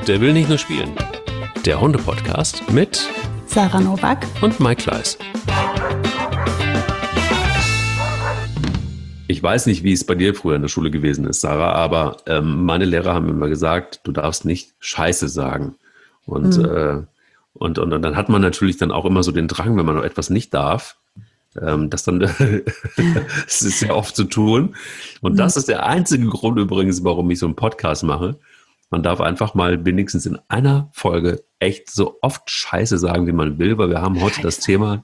Der will nicht nur spielen. Der Hunde-Podcast mit Sarah Nowak und Mike Kleiss. Ich weiß nicht, wie es bei dir früher in der Schule gewesen ist, Sarah, aber meine Lehrer haben immer gesagt, du darfst nicht Scheiße sagen. Und dann hat man natürlich dann auch immer so den Drang, wenn man noch etwas nicht darf, das dann, das ist ja oft zu tun. Und das ist der einzige Grund übrigens, warum ich so einen Podcast mache. Man darf einfach mal wenigstens in einer Folge echt so oft Scheiße sagen, wie man will, weil wir haben heute das Thema,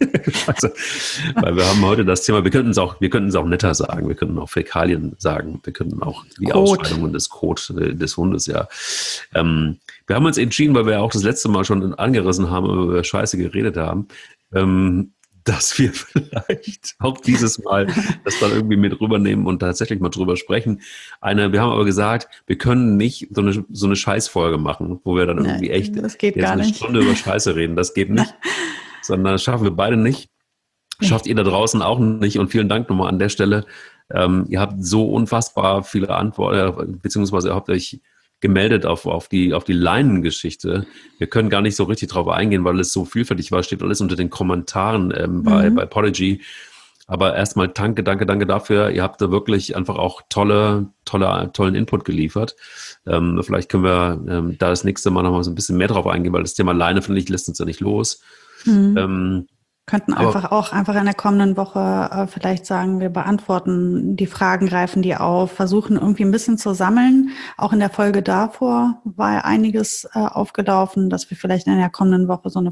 wir könnten es auch netter sagen, wir könnten auch Fäkalien sagen, wir könnten auch die Ausscheidungen des Kot des Hundes, ja. Wir haben uns entschieden, weil wir ja auch das letzte Mal schon angerissen haben, wenn wir über Scheiße geredet haben, dass wir vielleicht auch dieses Mal das dann irgendwie mit rübernehmen und tatsächlich mal drüber sprechen. Wir haben aber gesagt, wir können nicht so eine Scheißfolge machen, wo wir dann irgendwie echt eine Stunde über Scheiße reden. Das geht nicht, sondern das schaffen wir beide nicht. Schafft ihr da draußen auch nicht. Und vielen Dank nochmal an der Stelle. Ihr habt so unfassbar viele Antworten, beziehungsweise ihr habt euch gemeldet auf die Leinengeschichte. Wir können gar nicht so richtig drauf eingehen, weil es so vielfältig war. Steht alles unter den Kommentaren bei Podigy. Aber erstmal danke dafür. Ihr habt da wirklich einfach auch tollen Input geliefert. Vielleicht können wir da das nächste Mal noch mal so ein bisschen mehr drauf eingehen, weil das Thema Leine, finde ich, lässt uns ja nicht los. Könnten einfach in der kommenden Woche vielleicht sagen, wir beantworten die Fragen, greifen die auf, versuchen irgendwie ein bisschen zu sammeln. Auch in der Folge davor war einiges aufgelaufen, dass wir vielleicht in der kommenden Woche so eine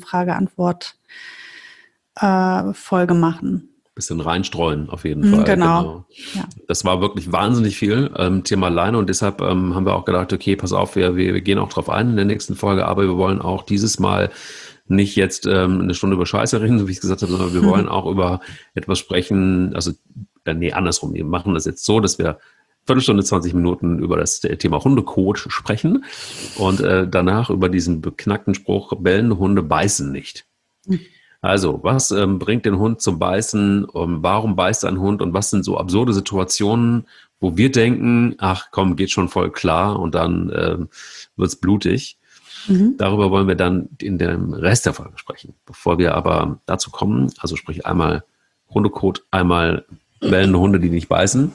Frage-Antwort-Folge machen. Bisschen reinstreuen auf jeden Fall. Genau. Ja. Das war wirklich wahnsinnig viel Thema Leine und deshalb haben wir auch gedacht, okay, pass auf, wir gehen auch drauf ein in der nächsten Folge, aber wir wollen auch dieses Mal nicht jetzt eine Stunde über Scheiße reden, so wie ich es gesagt habe, sondern wir wollen auch über etwas sprechen, andersrum. Wir machen das jetzt so, dass wir Viertelstunde, 20 Minuten über das Thema Hundekot sprechen und danach über diesen beknackten Spruch, bellende Hunde beißen nicht. Also, was bringt den Hund zum Beißen? Warum beißt ein Hund? Und was sind so absurde Situationen, wo wir denken, ach komm, geht schon voll klar und dann wird's blutig. Darüber wollen wir dann in dem Rest der Folge sprechen. Bevor wir aber dazu kommen, also sprich einmal Hundekot, einmal bellende Hunde, die nicht beißen.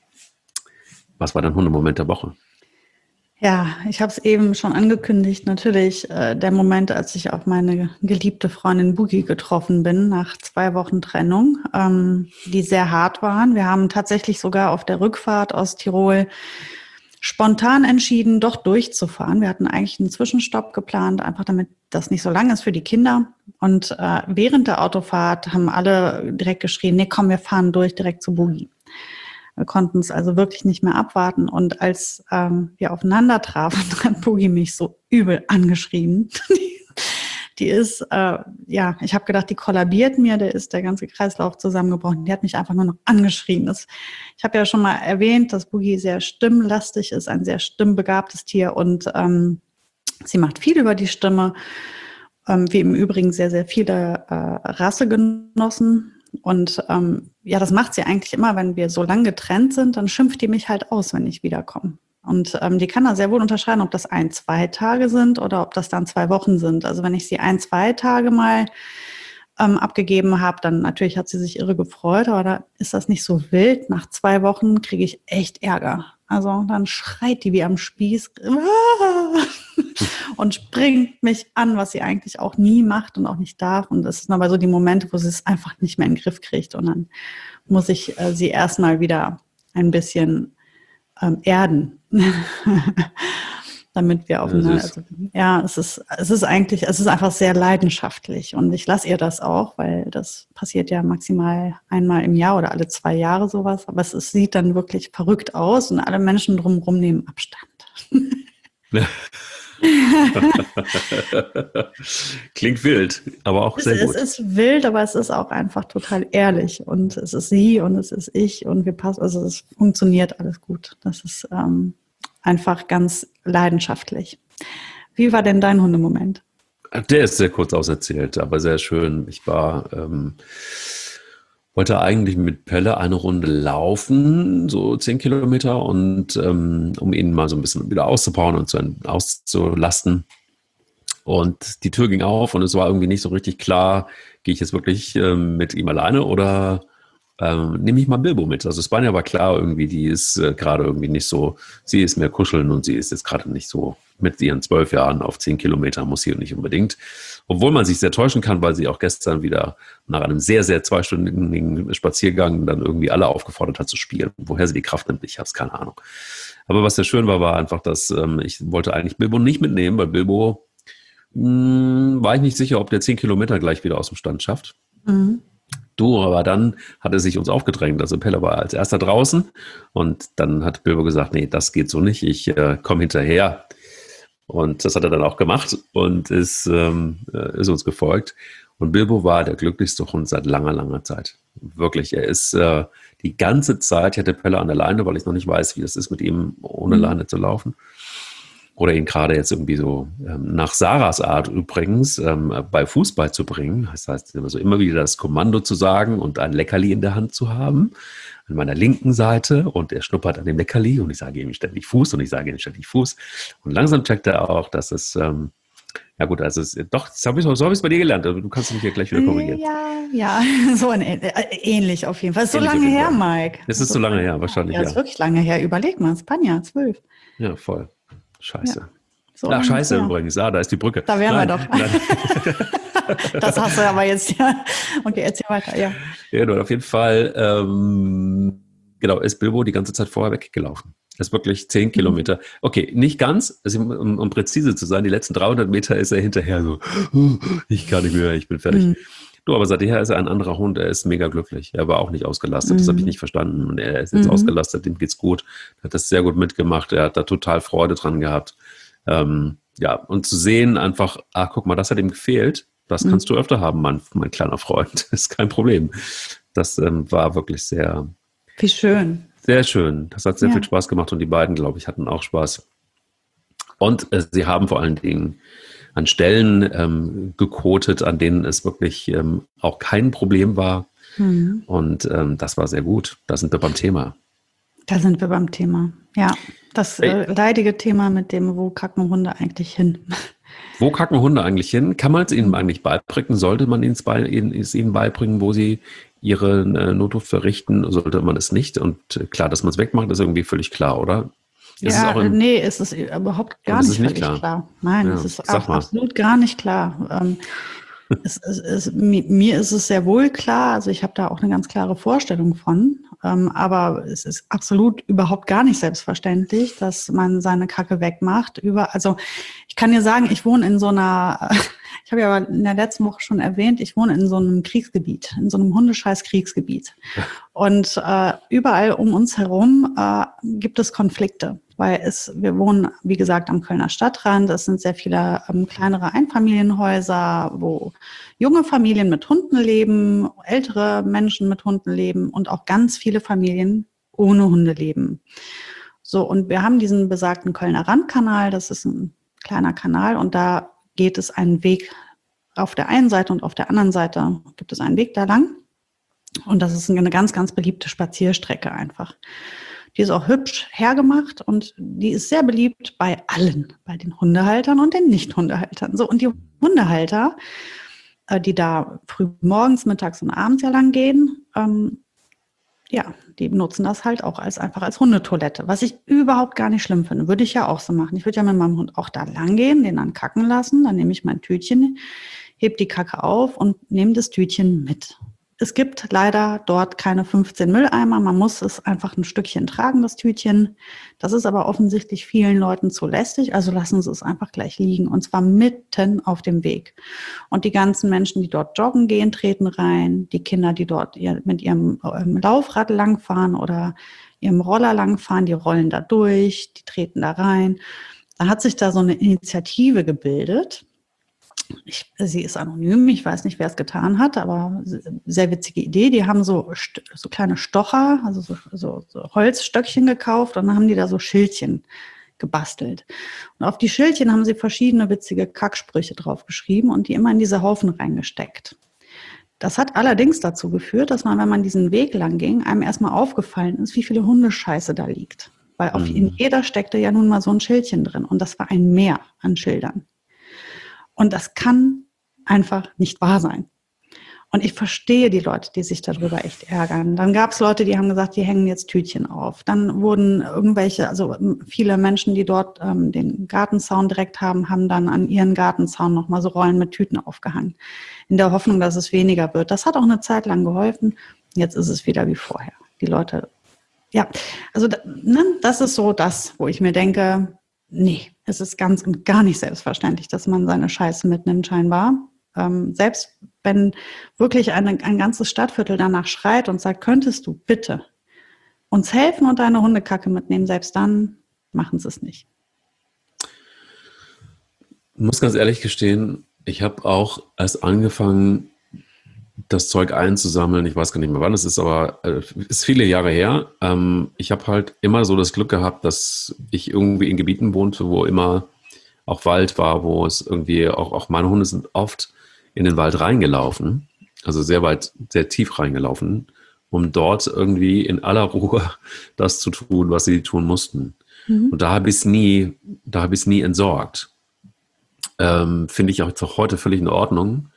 Was war dein Hundemoment der Woche? Ja, ich habe es eben schon angekündigt. Natürlich der Moment, als ich auf meine geliebte Freundin Boogie getroffen bin, nach 2 Wochen Trennung, die sehr hart waren. Wir haben tatsächlich sogar auf der Rückfahrt aus Tirol spontan entschieden, doch durchzufahren. Wir hatten eigentlich einen Zwischenstopp geplant, einfach damit das nicht so lang ist für die Kinder. Und während der Autofahrt haben alle direkt geschrien, nee, komm, wir fahren durch direkt zu Boogie. Wir konnten es also wirklich nicht mehr abwarten. Und als wir aufeinander trafen, hat Boogie mich so übel angeschrien. Die ist, ich habe gedacht, die kollabiert mir, der ganze Kreislauf zusammengebrochen. Die hat mich einfach nur noch angeschrien. Ich habe ja schon mal erwähnt, dass Boogie sehr stimmlastig ist, ein sehr stimmbegabtes Tier und sie macht viel über die Stimme, wie im Übrigen sehr, sehr viele Rassegenossen. Und das macht sie eigentlich immer, wenn wir so lang getrennt sind, dann schimpft die mich halt aus, wenn ich wiederkomme. Und die kann da sehr wohl unterscheiden, ob das 1-2 Tage sind oder ob das dann 2 Wochen sind. Also wenn ich sie 1-2 Tage mal abgegeben habe, dann natürlich hat sie sich irre gefreut, aber da ist das nicht so wild. Nach 2 Wochen kriege ich echt Ärger. Also dann schreit die wie am Spieß und springt mich an, was sie eigentlich auch nie macht und auch nicht darf. Und das sind aber so die Momente, wo sie es einfach nicht mehr in den Griff kriegt. Und dann muss ich sie erstmal wieder ein bisschen erden, damit wir aufeinander. Es ist einfach sehr leidenschaftlich und ich lasse ihr das auch, weil das passiert ja maximal einmal im Jahr oder alle 2 Jahre sowas. Aber es sieht dann wirklich verrückt aus und alle Menschen drumherum nehmen Abstand. Klingt wild, aber auch sehr gut. Es ist wild, aber es ist auch einfach total ehrlich und es ist sie und es ist ich und wir passen, also es funktioniert alles gut. Das ist einfach ganz leidenschaftlich. Wie war denn dein Hundemoment? Der ist sehr kurz auserzählt, aber sehr schön. Ich war wollte eigentlich mit Pelle eine Runde laufen, so 10 Kilometer, und um ihn mal so ein bisschen wieder auszubauen und auszulasten. Und die Tür ging auf und es war irgendwie nicht so richtig klar, gehe ich jetzt wirklich mit ihm alleine oder nehme ich mal Bilbo mit. Also Spanja war klar irgendwie, die ist gerade irgendwie nicht so, sie ist mehr kuscheln und sie ist jetzt gerade nicht so mit ihren 12 Jahren auf 10 Kilometer, muss sie nicht unbedingt. Obwohl man sich sehr täuschen kann, weil sie auch gestern wieder nach einem sehr, sehr zweistündigen Spaziergang dann irgendwie alle aufgefordert hat zu spielen. Woher sie die Kraft nimmt, ich habe es keine Ahnung. Aber was sehr schön war, war einfach, dass ich wollte eigentlich Bilbo nicht mitnehmen, weil Bilbo war ich nicht sicher, ob der 10 Kilometer gleich wieder aus dem Stand schafft. Mhm. Du, aber dann hat er sich uns aufgedrängt. Also Pelle war als erster draußen und dann hat Bilbo gesagt, nee, das geht so nicht, ich komme hinterher. Und das hat er dann auch gemacht und ist uns gefolgt. Und Bilbo war der glücklichste Hund seit langer, langer Zeit. Wirklich, er ist die ganze Zeit, ich hatte Pelle an der Leine, weil ich noch nicht weiß, wie das ist, mit ihm ohne Leine zu laufen. Oder ihn gerade jetzt irgendwie so nach Sarahs Art übrigens bei Fußball zu bringen. Das heißt, also immer wieder das Kommando zu sagen und ein Leckerli in der Hand zu haben, an meiner linken Seite, und er schnuppert an dem Leckerli und ich sage ihm ständig Fuß und ich sage ihm ständig Fuß. Und langsam checkt er auch, dass es, ja gut, also doch, so habe ich es bei dir gelernt, aber du kannst mich ja gleich wieder korrigieren. Ja, so ähnlich auf jeden Fall. Ist so lange her, Mike. Es ist so lange her, wahrscheinlich. Ja, ist wirklich lange her. Überleg mal, Spanja, 12. Ja, voll. Scheiße. Ja, so ach, scheiße übrigens. Da ist die Brücke. Da wären wir doch. Das hast du aber jetzt, ja. Okay, erzähl weiter, ja. Ja, auf jeden Fall, genau, ist Bilbo die ganze Zeit vorher weggelaufen. Das ist wirklich 10 Kilometer. Okay, nicht ganz, also um präzise zu sein, die letzten 300 Meter ist er hinterher so, ich kann nicht mehr, ich bin fertig. Du, aber seither ist er ein anderer Hund, er ist mega glücklich. Er war auch nicht ausgelastet, das habe ich nicht verstanden. Und er ist jetzt ausgelastet, ihm geht's gut. Er hat das sehr gut mitgemacht, er hat da total Freude dran gehabt. Ja, und zu sehen einfach, guck mal, das hat ihm gefehlt, das kannst du öfter haben, mein kleiner Freund. Das ist kein Problem. Das war wirklich sehr... Wie schön. Sehr schön. Das hat sehr viel Spaß gemacht und die beiden, glaube ich, hatten auch Spaß. Und sie haben vor allen Dingen an Stellen gekotet, an denen es wirklich auch kein Problem war. Und das war sehr gut. Da sind wir beim Thema. Da sind wir beim Thema, ja. Das leidige Thema mit dem, wo kacken Hunde eigentlich hin? Wo kacken Hunde eigentlich hin? Kann man es ihnen eigentlich beibringen? Sollte man es ihnen beibringen, wo sie ihre Notdurft verrichten? Sollte man es nicht? Und klar, dass man es wegmacht, ist irgendwie völlig klar, oder? Nee, es ist überhaupt gar nicht völlig klar. Nein, es ist absolut gar nicht klar. Mir ist es sehr wohl klar, also ich habe da auch eine ganz klare Vorstellung von, aber es ist absolut überhaupt gar nicht selbstverständlich, dass man seine Kacke wegmacht. Also ich kann dir sagen, ich wohne in so einer, ich habe ja in der letzten Woche schon erwähnt, ich wohne in so einem Kriegsgebiet, in so einem Hundescheiß-Kriegsgebiet. Und überall um uns herum gibt es Konflikte. Weil wir wohnen, wie gesagt, am Kölner Stadtrand. Es sind sehr viele kleinere Einfamilienhäuser, wo junge Familien mit Hunden leben, ältere Menschen mit Hunden leben und auch ganz viele Familien ohne Hunde leben. So, und wir haben diesen besagten Kölner Randkanal. Das ist ein kleiner Kanal und da geht es einen Weg auf der einen Seite und auf der anderen Seite gibt es einen Weg da lang. Und das ist eine ganz, ganz beliebte Spazierstrecke einfach. Die ist auch hübsch hergemacht und die ist sehr beliebt bei allen, bei den Hundehaltern und den Nicht-Hundehaltern. So, und die Hundehalter, die da früh morgens, mittags und abends ja lang gehen, die benutzen das halt auch einfach als Hundetoilette, was ich überhaupt gar nicht schlimm finde. Würde ich ja auch so machen. Ich würde ja mit meinem Hund auch da lang gehen, den dann kacken lassen, dann nehme ich mein Tütchen, heb die Kacke auf und nehme das Tütchen mit. Es gibt leider dort keine 15 Mülleimer. Man muss es einfach ein Stückchen tragen, das Tütchen. Das ist aber offensichtlich vielen Leuten zu lästig. Also lassen Sie es einfach gleich liegen. Und zwar mitten auf dem Weg. Und die ganzen Menschen, die dort joggen gehen, treten rein. Die Kinder, die dort mit ihrem Laufrad langfahren oder ihrem Roller langfahren, die rollen da durch, die treten da rein. Da hat sich da so eine Initiative gebildet. Sie ist anonym, ich weiß nicht, wer es getan hat, aber sehr witzige Idee. Die haben so kleine Stocher, also so Holzstöckchen gekauft und dann haben die da so Schildchen gebastelt. Und auf die Schildchen haben sie verschiedene witzige Kacksprüche draufgeschrieben und die immer in diese Haufen reingesteckt. Das hat allerdings dazu geführt, dass man, wenn man diesen Weg lang ging, einem erstmal aufgefallen ist, wie viele Hundescheiße da liegt. Weil in jeder steckte ja nun mal so ein Schildchen drin. Und das war ein Meer an Schildern. Und das kann einfach nicht wahr sein. Und ich verstehe die Leute, die sich darüber echt ärgern. Dann gab es Leute, die haben gesagt, die hängen jetzt Tütchen auf. Dann wurden also viele Menschen, die dort den Gartenzaun direkt haben, haben dann an ihren Gartenzaun nochmal so Rollen mit Tüten aufgehangen. In der Hoffnung, dass es weniger wird. Das hat auch eine Zeit lang geholfen. Jetzt ist es wieder wie vorher. Die Leute, ja, also das ist so das, wo ich mir denke, nee, es ist ganz und gar nicht selbstverständlich, dass man seine Scheiße mitnimmt, scheinbar. Selbst wenn wirklich ein ganzes Stadtviertel danach schreit und sagt, könntest du bitte uns helfen und deine Hundekacke mitnehmen, selbst dann machen sie es nicht. Ich muss ganz ehrlich gestehen, ich habe auch erst angefangen, das Zeug einzusammeln. Ich weiß gar nicht mehr wann es ist, aber ist viele Jahre her. Ich habe halt immer so das Glück gehabt, dass ich irgendwie in Gebieten wohnte, wo immer auch Wald war, wo es irgendwie auch meine Hunde sind oft in den Wald reingelaufen, also sehr weit, sehr tief reingelaufen, um dort irgendwie in aller Ruhe das zu tun, was sie tun mussten. Und da habe ich es nie entsorgt. Finde ich auch heute völlig in Ordnung.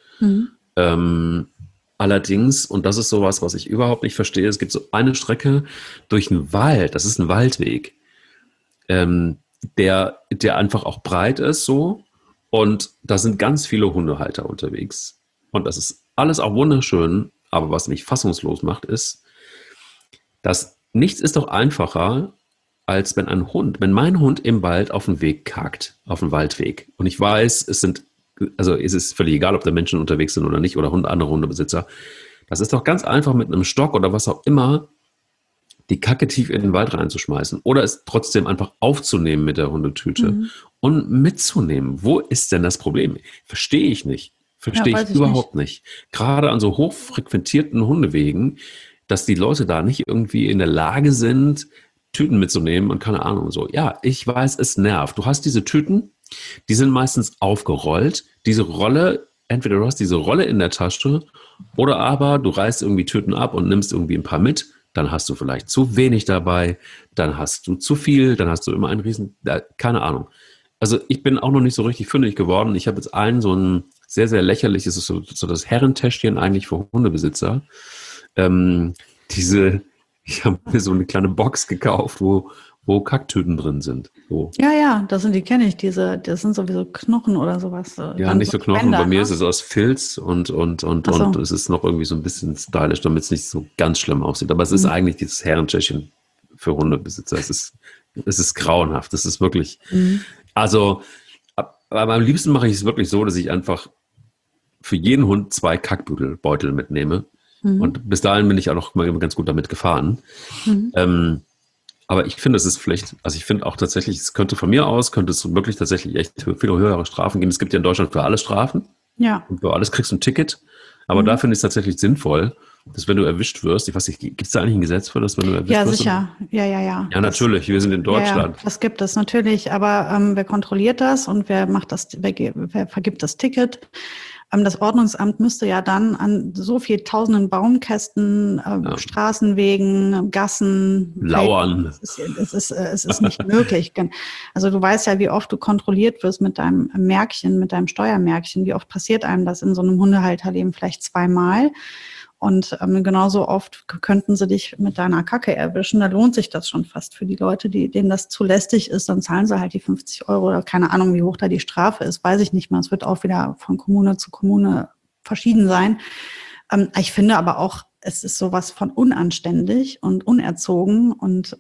Allerdings, und das ist sowas, was ich überhaupt nicht verstehe, es gibt so eine Strecke durch einen Wald, das ist ein Waldweg, der einfach auch breit ist so. Und da sind ganz viele Hundehalter unterwegs. Und das ist alles auch wunderschön. Aber was mich fassungslos macht, ist, dass nichts ist doch einfacher, als wenn mein Hund im Wald auf den Weg kackt, auf den Waldweg. Und ich weiß, es ist völlig egal, ob da Menschen unterwegs sind oder nicht oder andere Hundebesitzer. Das ist doch ganz einfach mit einem Stock oder was auch immer, die Kacke tief in den Wald reinzuschmeißen oder es trotzdem einfach aufzunehmen mit der Hundetüte und mitzunehmen. Wo ist denn das Problem? Verstehe ich nicht. Verstehe ich überhaupt nicht. Gerade an so hochfrequentierten Hundewegen, dass die Leute da nicht irgendwie in der Lage sind, Tüten mitzunehmen und keine Ahnung so. Ja, ich weiß, es nervt. Du hast diese Tüten, die sind meistens aufgerollt. Diese Rolle, entweder du hast diese Rolle in der Tasche oder aber du reißt irgendwie Tüten ab und nimmst irgendwie ein paar mit. Dann hast du vielleicht zu wenig dabei, dann hast du zu viel, dann hast du immer einen riesen, keine Ahnung. Also ich bin auch noch nicht so richtig fündig geworden. Ich habe jetzt so ein sehr, sehr lächerliches, so das Herrentäschchen eigentlich für Hundebesitzer. Ich habe mir so eine kleine Box gekauft, wo Kacktüten drin sind. So. Ja, das kenne ich, das sind sowieso Knochen oder sowas. Ja, nicht so Knochen, Bänder, bei mir ist es aus Filz und es ist noch irgendwie so ein bisschen stylisch, damit es nicht so ganz schlimm aussieht. Aber es ist eigentlich dieses Herrentäschchen für Hundebesitzer. Es ist grauenhaft, es ist wirklich, also aber am liebsten mache ich es wirklich so, dass ich einfach für jeden Hund 2 Kackbeutel mitnehme. Und bis dahin bin ich auch noch mal ganz gut damit gefahren. Aber ich finde, es ist vielleicht, also ich finde auch tatsächlich, es könnte wirklich tatsächlich echt viel höhere Strafen geben. Es gibt ja in Deutschland für alles Strafen. Ja. Und für alles kriegst du ein Ticket. Aber da finde ich es tatsächlich sinnvoll, dass wenn du erwischt wirst, ich weiß nicht, gibt es da eigentlich ein Gesetz für das, wenn du erwischt wirst? Ja, sicher. Ja. Ja, natürlich, wir sind in Deutschland. Ja, das gibt es natürlich, aber wer kontrolliert das und wer vergibt das Ticket? Das Ordnungsamt müsste ja dann an so viel tausenden Baumkästen, Straßenwegen, Gassen lauern. Es ist nicht möglich. Also du weißt ja, wie oft du kontrolliert wirst mit deinem Märkchen, mit deinem Steuermärkchen. Wie oft passiert einem das in so einem Hundehalterleben? Vielleicht 2-mal. Und genauso oft könnten sie dich mit deiner Kacke erwischen. Da lohnt sich das schon fast für die Leute, denen das zu lästig ist. Dann zahlen sie halt die 50 Euro oder keine Ahnung, wie hoch da die Strafe ist. Weiß ich nicht mehr. Es wird auch wieder von Kommune zu Kommune verschieden sein. Ich finde aber auch, es ist sowas von unanständig und unerzogen und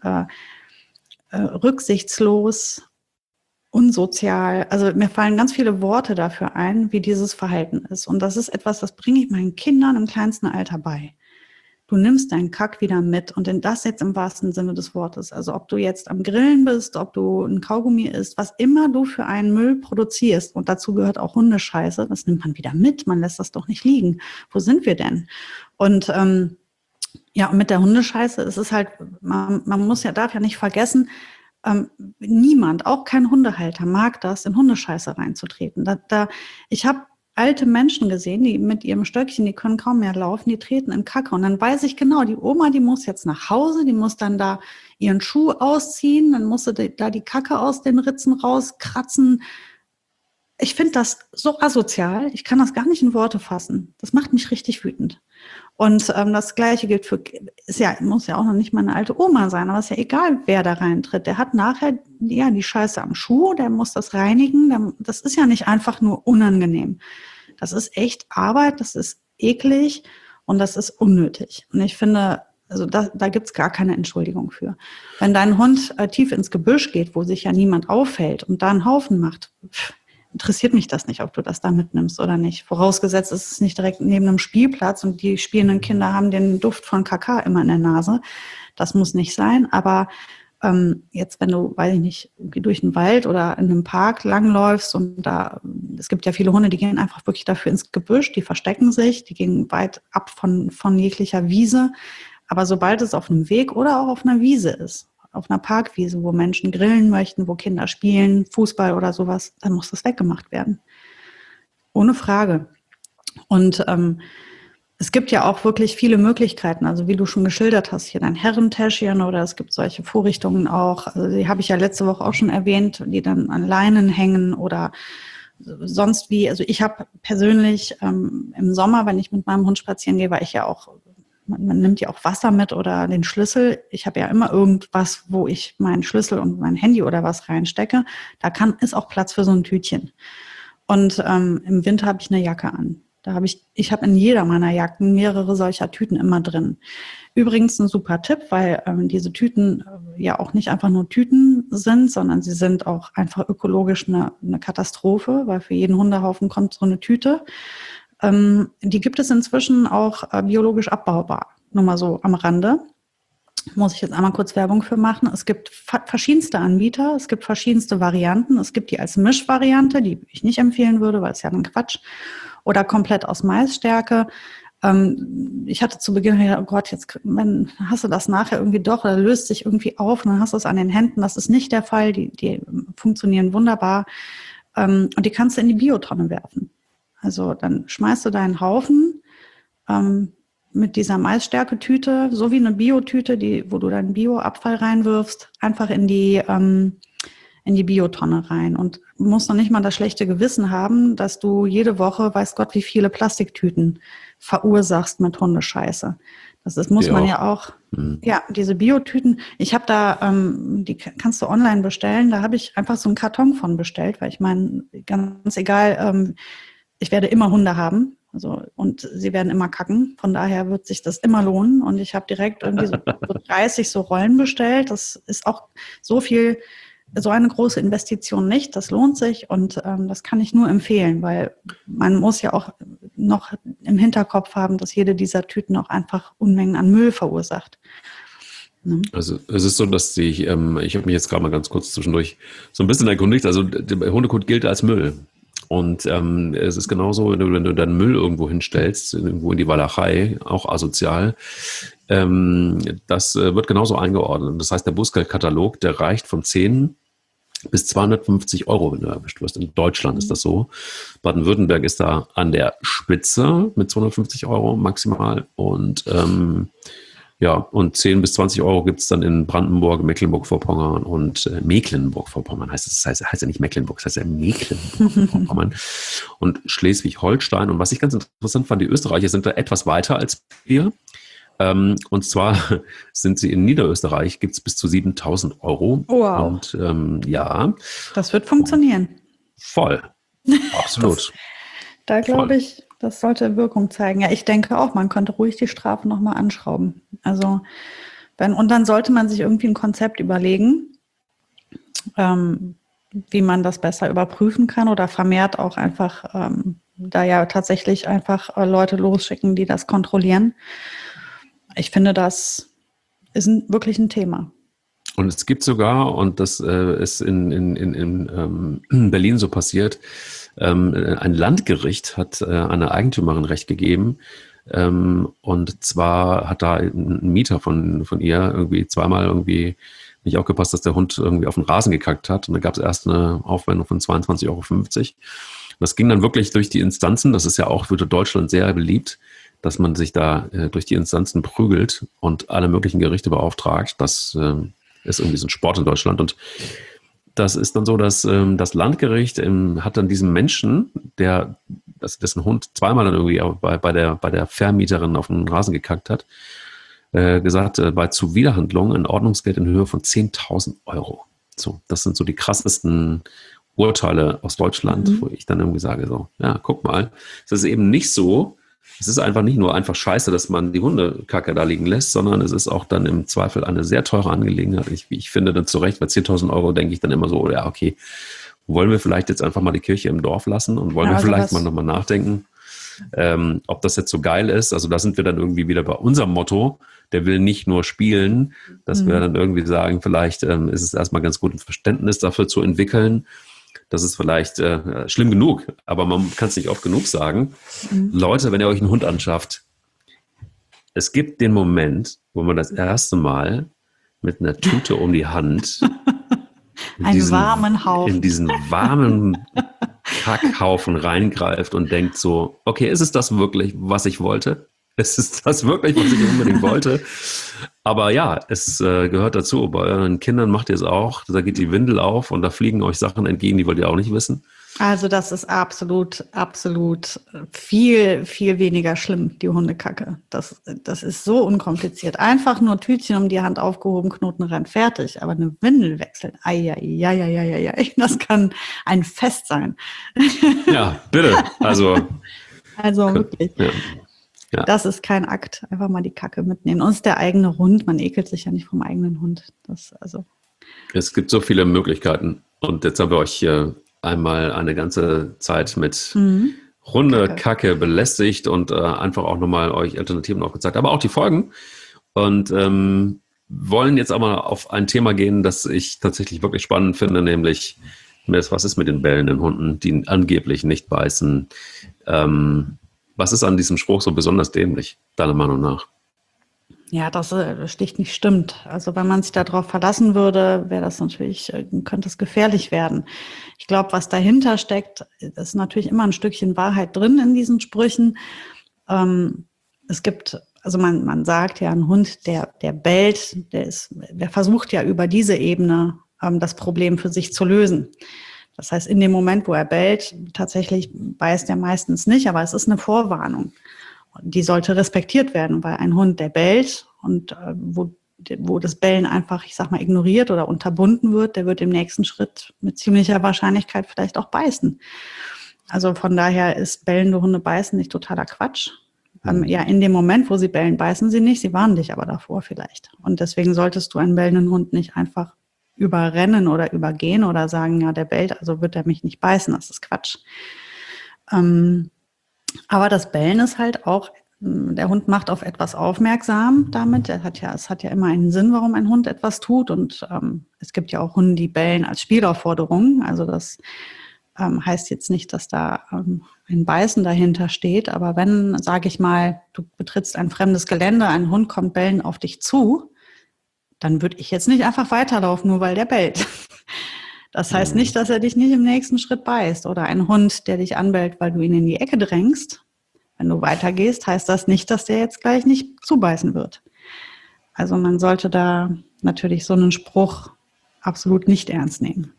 rücksichtslos, unsozial. Also mir fallen ganz viele Worte dafür ein, wie dieses Verhalten ist. Und das ist etwas, das bringe ich meinen Kindern im kleinsten Alter bei. Du nimmst deinen Kack wieder mit und das jetzt im wahrsten Sinne des Wortes. Also ob du jetzt am Grillen bist, ob du ein Kaugummi isst, was immer du für einen Müll produzierst, und dazu gehört auch Hundescheiße, das nimmt man wieder mit, man lässt das doch nicht liegen. Wo sind wir denn? Und und mit der Hundescheiße ist es halt, man darf ja nicht vergessen, niemand, auch kein Hundehalter, mag das, in Hundescheiße reinzutreten. Ich habe alte Menschen gesehen, die mit ihrem Stöckchen, die können kaum mehr laufen, die treten in Kacke. Und dann weiß ich genau, die Oma, die muss jetzt nach Hause, die muss dann da ihren Schuh ausziehen, dann muss sie da die Kacke aus den Ritzen rauskratzen. Ich finde das so asozial, ich kann das gar nicht in Worte fassen. Das macht mich richtig wütend. Und das Gleiche gilt muss ja auch noch nicht mal eine alte Oma sein, aber es ist ja egal, wer da reintritt. Der hat nachher die Scheiße am Schuh, der muss das reinigen. Das ist ja nicht einfach nur unangenehm. Das ist echt Arbeit, das ist eklig und das ist unnötig. Und ich finde, also da gibt's gar keine Entschuldigung für. Wenn dein Hund tief ins Gebüsch geht, wo sich ja niemand auffällt und da einen Haufen macht, interessiert mich das nicht, ob du das da mitnimmst oder nicht. Vorausgesetzt, es ist nicht direkt neben einem Spielplatz und die spielenden Kinder haben den Duft von Kaka immer in der Nase. Das muss nicht sein. Aber jetzt, wenn du, weiß ich nicht, durch den Wald oder in einem Park langläufst und es gibt ja viele Hunde, die gehen einfach wirklich dafür ins Gebüsch, die verstecken sich, die gehen weit ab von jeglicher Wiese. Aber sobald es auf einem Weg oder auch auf einer Wiese ist, auf einer Parkwiese, wo Menschen grillen möchten, wo Kinder spielen, Fußball oder sowas, dann muss das weggemacht werden. Ohne Frage. Und es gibt ja auch wirklich viele Möglichkeiten, also wie du schon geschildert hast, hier dein Herrentäschchen oder es gibt solche Vorrichtungen auch, also die habe ich ja letzte Woche auch schon erwähnt, die dann an Leinen hängen oder sonst wie. Also ich habe persönlich im Sommer, wenn ich mit meinem Hund spazieren gehe, weil ich ja auch man nimmt ja auch Wasser mit oder den Schlüssel. Ich habe ja immer irgendwas, wo ich meinen Schlüssel und mein Handy oder was reinstecke. Da ist auch Platz für so ein Tütchen. Und im Winter habe ich eine Jacke an. Ich habe in jeder meiner Jacken mehrere solcher Tüten immer drin. Übrigens ein super Tipp, weil diese Tüten ja auch nicht einfach nur Tüten sind, sondern sie sind auch einfach ökologisch eine Katastrophe, weil für jeden Hundehaufen kommt so eine Tüte. Die gibt es inzwischen auch biologisch abbaubar. Nur mal so am Rande. Muss ich jetzt einmal kurz Werbung für machen. Es gibt verschiedenste Anbieter, es gibt verschiedenste Varianten. Es gibt die als Mischvariante, die ich nicht empfehlen würde, weil es ja dann Quatsch. Oder komplett aus Maisstärke. Ich hatte zu Beginn gedacht, oh Gott, jetzt hast du das nachher irgendwie doch oder löst sich irgendwie auf und dann hast du es an den Händen. Das ist nicht der Fall. Die funktionieren wunderbar. Und die kannst du in die Biotonne werfen. Also dann schmeißt du deinen Haufen mit dieser Maisstärke-Tüte, so wie eine Biotüte, wo du deinen Bioabfall reinwirfst, einfach in die Biotonne rein. Und musst noch nicht mal das schlechte Gewissen haben, dass du jede Woche, weiß Gott, wie viele Plastiktüten verursachst mit Hundescheiße. Muss man ja auch. Ja, diese Biotüten. Ich habe da, die kannst du online bestellen. Da habe ich einfach so einen Karton von bestellt, weil ich meine, ganz egal, ich werde immer Hunde haben, und sie werden immer kacken. Von daher wird sich das immer lohnen. Und ich habe direkt irgendwie so 30 so Rollen bestellt. Das ist auch so eine große Investition nicht. Das lohnt sich und das kann ich nur empfehlen, weil man muss ja auch noch im Hinterkopf haben, dass jede dieser Tüten auch einfach Unmengen an Müll verursacht. Ne? Also es ist so, dass ich habe mich jetzt gerade mal ganz kurz zwischendurch so ein bisschen erkundigt. Also der Hundekot gilt als Müll. Und es ist genauso, wenn du deinen Müll irgendwo hinstellst, irgendwo in die Walachei, auch asozial, das wird genauso eingeordnet. Das heißt, der Bußgeldkatalog, der reicht von 10 bis 250 Euro, wenn du erwischt wirst. In Deutschland ist das so. Baden-Württemberg ist da an der Spitze mit 250 Euro maximal. Und und 10 bis 20 Euro gibt es dann in Brandenburg, Mecklenburg-Vorpommern und Mecklenburg-Vorpommern heißt es. Das heißt ja nicht Mecklenburg, das heißt ja Mecklenburg-Vorpommern und Schleswig-Holstein. Und was ich ganz interessant fand, die Österreicher sind da etwas weiter als wir. Und zwar sind sie in Niederösterreich, gibt es bis zu 7.000 Euro. Wow. Und ja. Das wird funktionieren. Voll. Absolut. Da glaube ich, das sollte Wirkung zeigen. Ja, ich denke auch, man könnte ruhig die Strafe nochmal anschrauben. Also, und dann sollte man sich irgendwie ein Konzept überlegen, wie man das besser überprüfen kann oder vermehrt auch einfach da ja tatsächlich einfach Leute losschicken, die das kontrollieren. Ich finde, das ist wirklich ein Thema. Und es gibt sogar, und das ist in Berlin so passiert, ein Landgericht hat einer Eigentümerin Recht gegeben. Und zwar hat da ein Mieter von ihr irgendwie zweimal irgendwie nicht aufgepasst, dass der Hund irgendwie auf den Rasen gekackt hat. Und da gab es erst eine Aufwendung von 22,50 Euro. Das ging dann wirklich durch die Instanzen. Das ist ja auch für Deutschland sehr beliebt, dass man sich da durch die Instanzen prügelt und alle möglichen Gerichte beauftragt. Das ist irgendwie so ein Sport in Deutschland. Und das ist dann so, dass das Landgericht hat dann diesem Menschen, dessen Hund zweimal dann irgendwie bei der Vermieterin auf den Rasen gekackt hat, gesagt, bei Zuwiderhandlung ein Ordnungsgeld in Höhe von 10.000 Euro. So, das sind so die krassesten Urteile aus Deutschland, wo ich dann irgendwie sage, so, ja, guck mal, es ist eben nicht so, es ist einfach nicht nur einfach scheiße, dass man die Hundekacke da liegen lässt, sondern es ist auch dann im Zweifel eine sehr teure Angelegenheit. Ich finde dann zu Recht, bei 10.000 Euro denke ich dann immer so, ja, okay, wollen wir vielleicht jetzt einfach mal die Kirche im Dorf lassen und wollen wir vielleicht mal nochmal nachdenken, ob das jetzt so geil ist. Also da sind wir dann irgendwie wieder bei unserem Motto, der will nicht nur spielen, dass wir dann irgendwie sagen, vielleicht ist es erstmal ganz gut, ein Verständnis dafür zu entwickeln. Das ist vielleicht schlimm genug, aber man kann es nicht oft genug sagen. Leute, wenn ihr euch einen Hund anschafft, es gibt den Moment, wo man das erste Mal mit einer Tüte um die Hand in diesen warmen Kackhaufen reingreift und denkt so, okay, ist es das wirklich, was ich wollte? Ist es das wirklich, was ich unbedingt wollte? Aber ja, es gehört dazu. Bei euren Kindern macht ihr es auch. Da geht die Windel auf und da fliegen euch Sachen entgegen, die wollt ihr auch nicht wissen. Also das ist absolut viel, viel weniger schlimm, die Hundekacke. Das ist so unkompliziert. Einfach nur Tütchen um die Hand aufgehoben, Knoten rein, fertig. Aber eine Windel wechseln, das kann ein Fest sein. Ja, bitte. Also wirklich. Ja. Ja. Das ist kein Akt. Einfach mal die Kacke mitnehmen. Und es ist der eigene Hund. Man ekelt sich ja nicht vom eigenen Hund. Es gibt so viele Möglichkeiten. Und jetzt haben wir euch einmal eine ganze Zeit mit Hundekacke belästigt und einfach auch nochmal euch Alternativen aufgezeigt. Aber auch die Folgen. Und wollen jetzt aber auf ein Thema gehen, das ich tatsächlich wirklich spannend finde, nämlich was ist mit den bellenden Hunden, die angeblich nicht beißen? Was ist an diesem Spruch so besonders dämlich, deiner Meinung nach? Ja, das schlicht nicht stimmt. Also wenn man sich darauf verlassen würde, könnte es gefährlich werden. Ich glaube, was dahinter steckt, ist natürlich immer ein Stückchen Wahrheit drin in diesen Sprüchen. Man sagt ja, ein Hund, der bellt, der versucht ja über diese Ebene das Problem für sich zu lösen. Das heißt, in dem Moment, wo er bellt, tatsächlich beißt er meistens nicht, aber es ist eine Vorwarnung. Die sollte respektiert werden, weil ein Hund, der bellt und wo das Bellen einfach, ich sag mal, ignoriert oder unterbunden wird, der wird im nächsten Schritt mit ziemlicher Wahrscheinlichkeit vielleicht auch beißen. Also von daher ist bellende Hunde beißen nicht totaler Quatsch. Ja, in dem Moment, wo sie bellen, beißen sie nicht, sie warnen dich aber davor vielleicht. Und deswegen solltest du einen bellenden Hund nicht einfach überrennen oder übergehen oder sagen, ja, der bellt, also wird er mich nicht beißen, das ist Quatsch. Aber das Bellen ist halt auch, der Hund macht auf etwas aufmerksam damit. Es hat ja immer einen Sinn, warum ein Hund etwas tut. Und es gibt ja auch Hunde, die bellen als Spielaufforderung. Also das heißt jetzt nicht, dass da ein Beißen dahinter steht. Aber wenn, sage ich mal, du betrittst ein fremdes Gelände, ein Hund kommt bellend auf dich zu, dann würde ich jetzt nicht einfach weiterlaufen, nur weil der bellt. Das heißt nicht, dass er dich nicht im nächsten Schritt beißt. Oder ein Hund, der dich anbellt, weil du ihn in die Ecke drängst. Wenn du weitergehst, heißt das nicht, dass der jetzt gleich nicht zubeißen wird. Also man sollte da natürlich so einen Spruch absolut nicht ernst nehmen.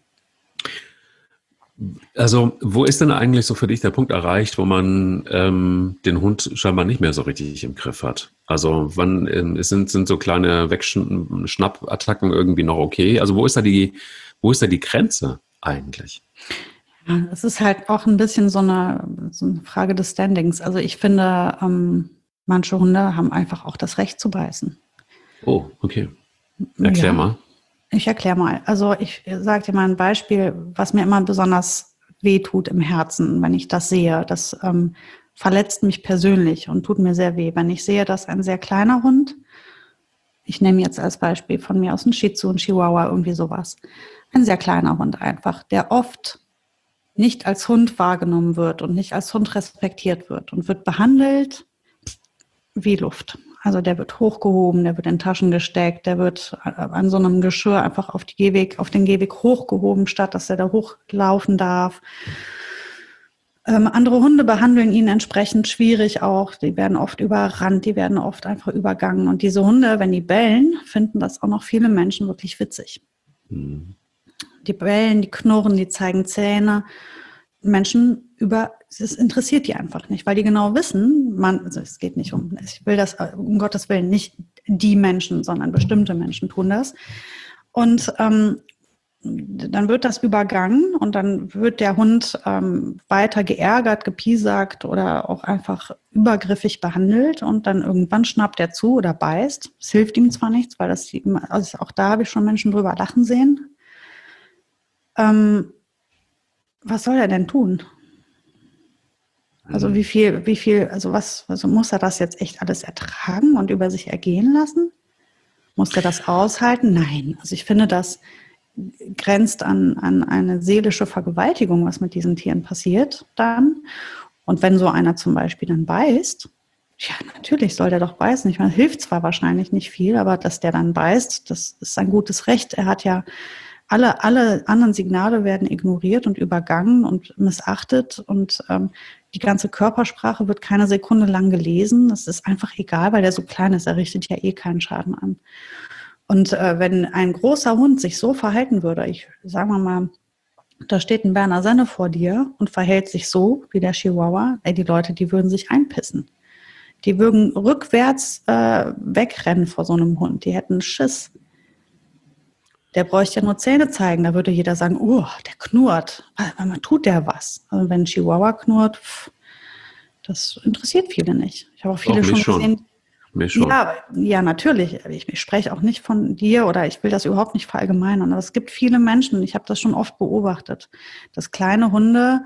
Also wo ist denn eigentlich so für dich der Punkt erreicht, wo man den Hund scheinbar nicht mehr so richtig im Griff hat? Also wann sind so kleine Schnapp-Attacken irgendwie noch okay? Also wo ist da die Grenze eigentlich? Ja, es ist halt auch ein bisschen so eine Frage des Standings. Also ich finde, manche Hunde haben einfach auch das Recht zu beißen. Oh, okay. Erklär mal. Ich erkläre mal. Also ich sage dir mal ein Beispiel, was mir immer besonders weh tut im Herzen, wenn ich das sehe. Das verletzt mich persönlich und tut mir sehr weh. Wenn ich sehe, dass ein sehr kleiner Hund, ich nehme jetzt als Beispiel von mir aus einen Shih Tzu, einen Chihuahua, irgendwie sowas, ein sehr kleiner Hund einfach, der oft nicht als Hund wahrgenommen wird und nicht als Hund respektiert wird und wird behandelt wie Luft. Also der wird hochgehoben, der wird in Taschen gesteckt, der wird an so einem Geschirr einfach auf den Gehweg hochgehoben, statt dass er da hochlaufen darf. Andere Hunde behandeln ihn entsprechend schwierig auch. Die werden oft überrannt, die werden oft einfach übergangen. Und diese Hunde, wenn die bellen, finden das auch noch viele Menschen wirklich witzig. Mhm. Die bellen, die knurren, die zeigen Zähne. Menschen es interessiert die einfach nicht, weil die genau wissen, also es geht nicht ich will das um Gottes Willen, nicht die Menschen, sondern bestimmte Menschen tun das. Und dann wird das übergangen und dann wird der Hund weiter geärgert, gepiesackt oder auch einfach übergriffig behandelt und dann irgendwann schnappt er zu oder beißt. Es hilft ihm zwar nichts, weil also auch da habe ich schon Menschen drüber lachen sehen. Was soll er denn tun? Also also muss er das jetzt echt alles ertragen und über sich ergehen lassen? Muss er das aushalten? Nein. Also ich finde, das grenzt an eine seelische Vergewaltigung, was mit diesen Tieren passiert dann. Und wenn so einer zum Beispiel dann beißt, ja, natürlich soll der doch beißen. Ich meine, hilft zwar wahrscheinlich nicht viel, aber dass der dann beißt, das ist ein gutes Recht. Er hat ja alle anderen Signale werden ignoriert und übergangen und missachtet und die ganze Körpersprache wird keine Sekunde lang gelesen. Das ist einfach egal, weil der so klein ist. Er richtet ja eh keinen Schaden an. Und wenn ein großer Hund sich so verhalten würde, sagen wir mal, da steht ein Berner Senne vor dir und verhält sich so wie der Chihuahua, die Leute, die würden sich einpissen. Die würden rückwärts wegrennen vor so einem Hund. Die hätten Schiss. Der bräuchte ja nur Zähne zeigen. Da würde jeder sagen, oh, der knurrt. Man tut der was. Also wenn ein Chihuahua knurrt, das interessiert viele nicht. Ich habe auch viele schon gesehen. Mich schon. Ja, natürlich. Ich spreche auch nicht von dir oder ich will das überhaupt nicht verallgemeinern. Aber es gibt viele Menschen, ich habe das schon oft beobachtet, dass kleine Hunde,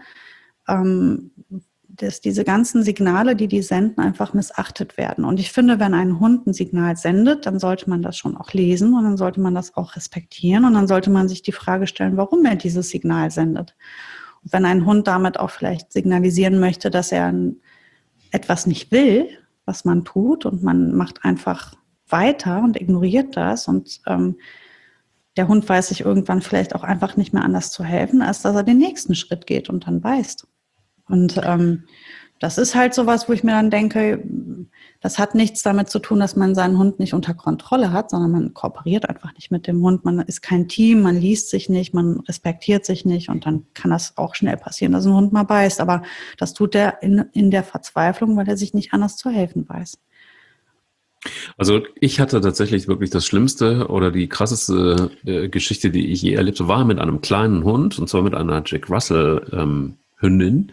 dass diese ganzen Signale, die senden, einfach missachtet werden. Und ich finde, wenn ein Hund ein Signal sendet, dann sollte man das schon auch lesen und dann sollte man das auch respektieren und dann sollte man sich die Frage stellen, warum er dieses Signal sendet. Und wenn ein Hund damit auch vielleicht signalisieren möchte, dass er etwas nicht will, was man tut und man macht einfach weiter und ignoriert das und der Hund weiß sich irgendwann vielleicht auch einfach nicht mehr anders zu helfen, als dass er den nächsten Schritt geht und dann beißt. Und das ist halt sowas, wo ich mir dann denke, das hat nichts damit zu tun, dass man seinen Hund nicht unter Kontrolle hat, sondern man kooperiert einfach nicht mit dem Hund. Man ist kein Team, man liest sich nicht, man respektiert sich nicht und dann kann das auch schnell passieren, dass ein Hund mal beißt. Aber das tut er in der Verzweiflung, weil er sich nicht anders zu helfen weiß. Also ich hatte tatsächlich wirklich das Schlimmste oder die krasseste Geschichte, die ich je erlebte, war mit einem kleinen Hund und zwar mit einer Jack Russell Hündin.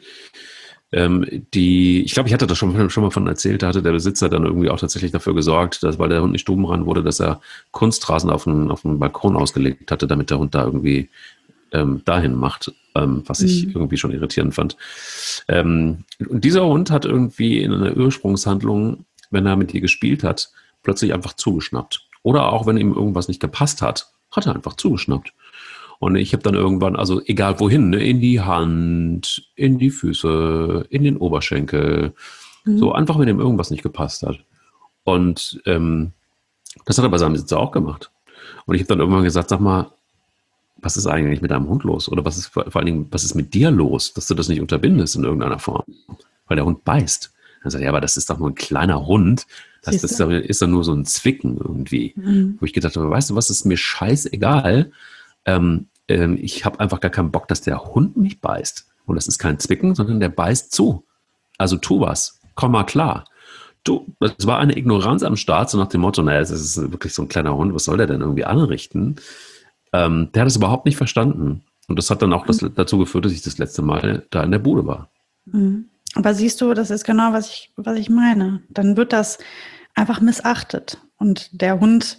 Ich glaube, ich hatte das schon mal von erzählt, da hatte der Besitzer dann irgendwie auch tatsächlich dafür gesorgt, dass, weil der Hund nicht stubenrein wurde, dass er Kunstrasen auf den Balkon ausgelegt hatte, damit der Hund da irgendwie dahin macht, was ich irgendwie schon irritierend fand. Und dieser Hund hat irgendwie in einer Ursprungshandlung, wenn er mit ihr gespielt hat, plötzlich einfach zugeschnappt. Oder auch, wenn ihm irgendwas nicht gepasst hat, hat er einfach zugeschnappt. Und ich habe dann irgendwann, also egal wohin, ne, in die Hand, in die Füße, in den Oberschenkel, so einfach, wenn ihm irgendwas nicht gepasst hat. Und das hat er bei seinem Besitzer auch gemacht. Und ich habe dann irgendwann gesagt, sag mal, was ist eigentlich mit deinem Hund los? Oder was ist vor allen Dingen, was ist mit dir los, dass du das nicht unterbindest in irgendeiner Form? Weil der Hund beißt. Dann sagt er, ja, aber das ist doch nur ein kleiner Hund. Das ist doch nur so ein Zwicken irgendwie. Wo ich gedacht habe, weißt du was, ist mir scheißegal. Ich habe einfach gar keinen Bock, dass der Hund mich beißt. Und das ist kein Zwicken, sondern der beißt zu. Also tu was. Komm mal klar. Es war eine Ignoranz am Start, so nach dem Motto, naja, es ist wirklich so ein kleiner Hund, was soll der denn irgendwie anrichten? Der hat es überhaupt nicht verstanden. Und das hat dann auch dazu geführt, dass ich das letzte Mal da in der Bude war. Aber siehst du, das ist genau, was ich meine. Dann wird das einfach missachtet. Und der Hund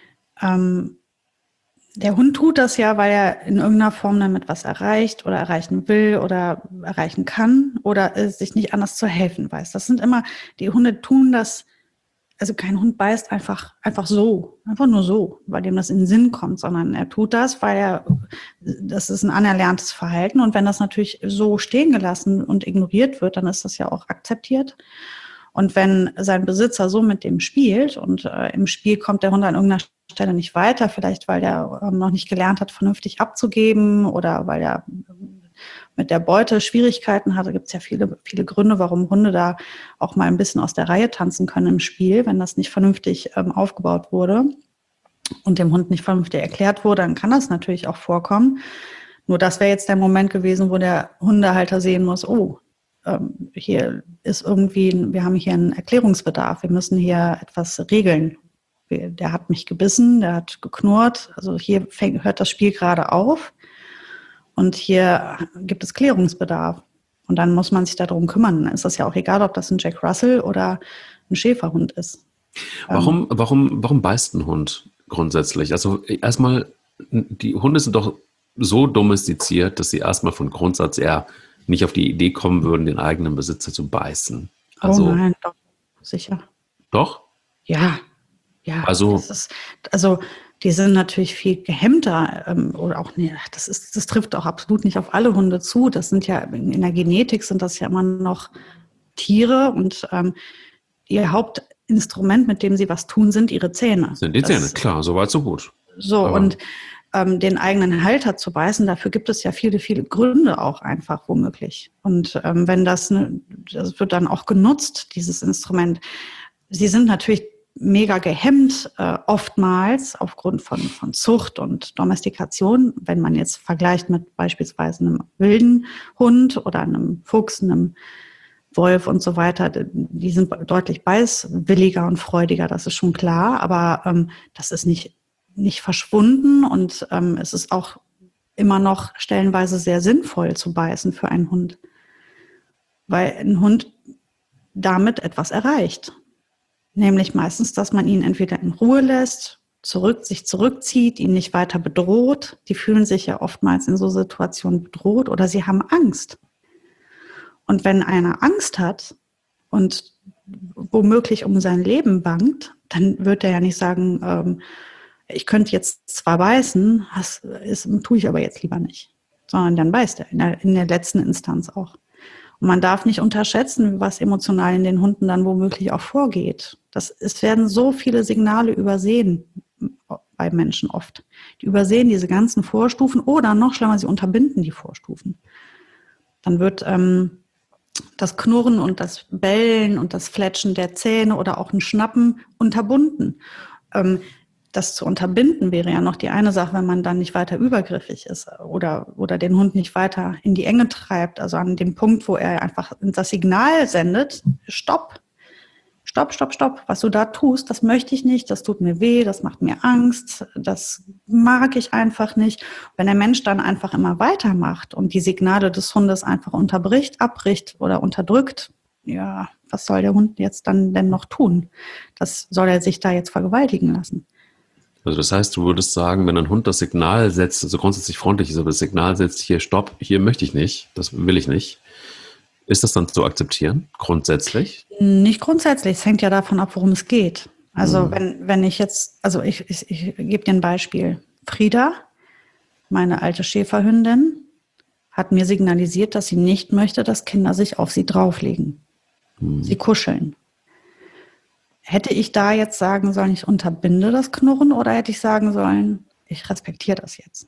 tut das ja, weil er in irgendeiner Form damit was erreicht oder erreichen will oder erreichen kann oder sich nicht anders zu helfen weiß. Das sind immer, die Hunde tun das, also kein Hund beißt einfach so, einfach nur so, weil dem das in den Sinn kommt, sondern er tut das, weil das ist ein anerlerntes Verhalten und wenn das natürlich so stehen gelassen und ignoriert wird, dann ist das ja auch akzeptiert. Und wenn sein Besitzer so mit dem spielt und im Spiel kommt der Hund an irgendeiner Stelle nicht weiter, vielleicht weil er noch nicht gelernt hat, vernünftig abzugeben oder weil er mit der Beute Schwierigkeiten hatte, gibt es ja viele, viele Gründe, warum Hunde da auch mal ein bisschen aus der Reihe tanzen können im Spiel, wenn das nicht vernünftig aufgebaut wurde und dem Hund nicht vernünftig erklärt wurde, dann kann das natürlich auch vorkommen. Nur das wäre jetzt der Moment gewesen, wo der Hundehalter sehen muss, oh, hier ist irgendwie, wir haben hier einen Erklärungsbedarf, wir müssen hier etwas regeln. Der hat mich gebissen, der hat geknurrt, also hier hört das Spiel gerade auf und hier gibt es Klärungsbedarf. Und dann muss man sich darum kümmern. Dann ist das ja auch egal, ob das ein Jack Russell oder ein Schäferhund ist. Warum beißt ein Hund grundsätzlich? Also erstmal, die Hunde sind doch so domestiziert, dass sie erstmal von Grundsatz eher nicht auf die Idee kommen würden, den eigenen Besitzer zu beißen. Also, oh nein, doch, sicher. Doch? Ja, Also, die sind natürlich viel gehemmter oder auch, nee, das trifft auch absolut nicht auf alle Hunde zu. Das sind ja, in der Genetik sind das ja immer noch Tiere und ihr Hauptinstrument, mit dem sie was tun, sind ihre Zähne. sind die Zähne, klar, soweit so gut. So, Aber und den eigenen Halter zu beißen, dafür gibt es ja viele, viele Gründe auch einfach womöglich. Und wenn das wird dann auch genutzt, dieses Instrument. Sie sind natürlich mega gehemmt, oftmals aufgrund von Zucht und Domestikation. Wenn man jetzt vergleicht mit beispielsweise einem wilden Hund oder einem Fuchs, einem Wolf und so weiter, die sind deutlich beißwilliger und freudiger, das ist schon klar. Aber das ist nicht verschwunden und es ist auch immer noch stellenweise sehr sinnvoll zu beißen für einen Hund, weil ein Hund damit etwas erreicht. Nämlich meistens, dass man ihn entweder in Ruhe lässt, sich zurückzieht, ihn nicht weiter bedroht. Die fühlen sich ja oftmals in so Situationen bedroht oder sie haben Angst. Und wenn einer Angst hat und womöglich um sein Leben bangt, dann wird er ja nicht sagen, ich könnte jetzt zwar beißen, tue ich aber jetzt lieber nicht. Sondern dann beißt er in der letzten Instanz auch. Und man darf nicht unterschätzen, was emotional in den Hunden dann womöglich auch vorgeht. Es werden so viele Signale übersehen bei Menschen oft. Die übersehen diese ganzen Vorstufen oder noch schlimmer, sie unterbinden die Vorstufen. Dann wird das Knurren und das Bellen und das Fletschen der Zähne oder auch ein Schnappen unterbunden. Das zu unterbinden wäre ja noch die eine Sache, wenn man dann nicht weiter übergriffig ist oder den Hund nicht weiter in die Enge treibt, also an dem Punkt, wo er einfach das Signal sendet, stopp, was du da tust, das möchte ich nicht, das tut mir weh, das macht mir Angst, das mag ich einfach nicht. Wenn der Mensch dann einfach immer weitermacht und die Signale des Hundes einfach unterbricht, abbricht oder unterdrückt, ja, was soll der Hund jetzt dann denn noch tun? Das soll er sich da jetzt vergewaltigen lassen. Also das heißt, du würdest sagen, wenn ein Hund das Signal setzt, also grundsätzlich freundlich ist, aber das Signal setzt, hier stopp, hier möchte ich nicht, das will ich nicht, ist das dann zu akzeptieren, grundsätzlich? Nicht grundsätzlich, es hängt ja davon ab, worum es geht. Also wenn ich jetzt, also ich gebe dir ein Beispiel. Frieda, meine alte Schäferhündin, hat mir signalisiert, dass sie nicht möchte, dass Kinder sich auf sie drauflegen. Sie kuscheln. Hätte ich da jetzt sagen sollen, ich unterbinde das Knurren oder hätte ich sagen sollen, ich respektiere das jetzt?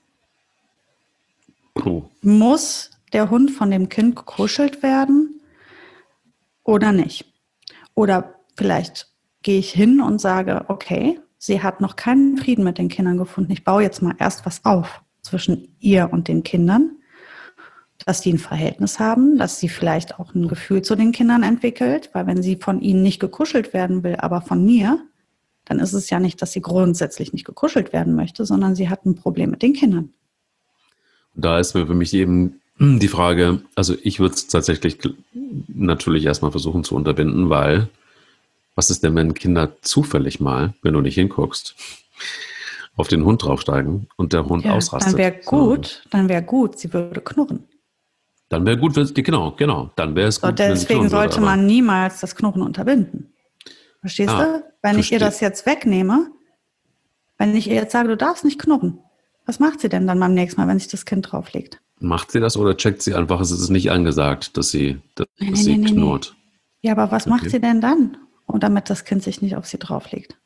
Muss der Hund von dem Kind gekuschelt werden oder nicht? Oder vielleicht gehe ich hin und sage, okay, sie hat noch keinen Frieden mit den Kindern gefunden. Ich baue jetzt mal erst was auf zwischen ihr und den Kindern, dass die ein Verhältnis haben, dass sie vielleicht auch ein Gefühl zu den Kindern entwickelt, weil wenn sie von ihnen nicht gekuschelt werden will, aber von mir, dann ist es ja nicht, dass sie grundsätzlich nicht gekuschelt werden möchte, sondern sie hat ein Problem mit den Kindern. Da ist mir für mich eben die Frage, also ich würde es tatsächlich natürlich erstmal versuchen zu unterbinden, weil was ist denn, wenn Kinder zufällig mal, wenn du nicht hinguckst, auf den Hund draufsteigen und der Hund ausrastet? Dann wäre gut, sie würde knurren. Dann wäre gut, genau, dann wäre es gut. Deswegen sollte man niemals das Knurren unterbinden. Verstehst du? Wenn ich ihr das jetzt wegnehme, wenn ich ihr jetzt sage, du darfst nicht knurren, was macht sie denn dann beim nächsten Mal, wenn sich das Kind drauflegt? Macht sie das oder checkt sie einfach, es ist nicht angesagt, dass sie knurrt? Nee. Ja, aber was macht sie denn dann? Und damit das Kind sich nicht auf sie drauflegt.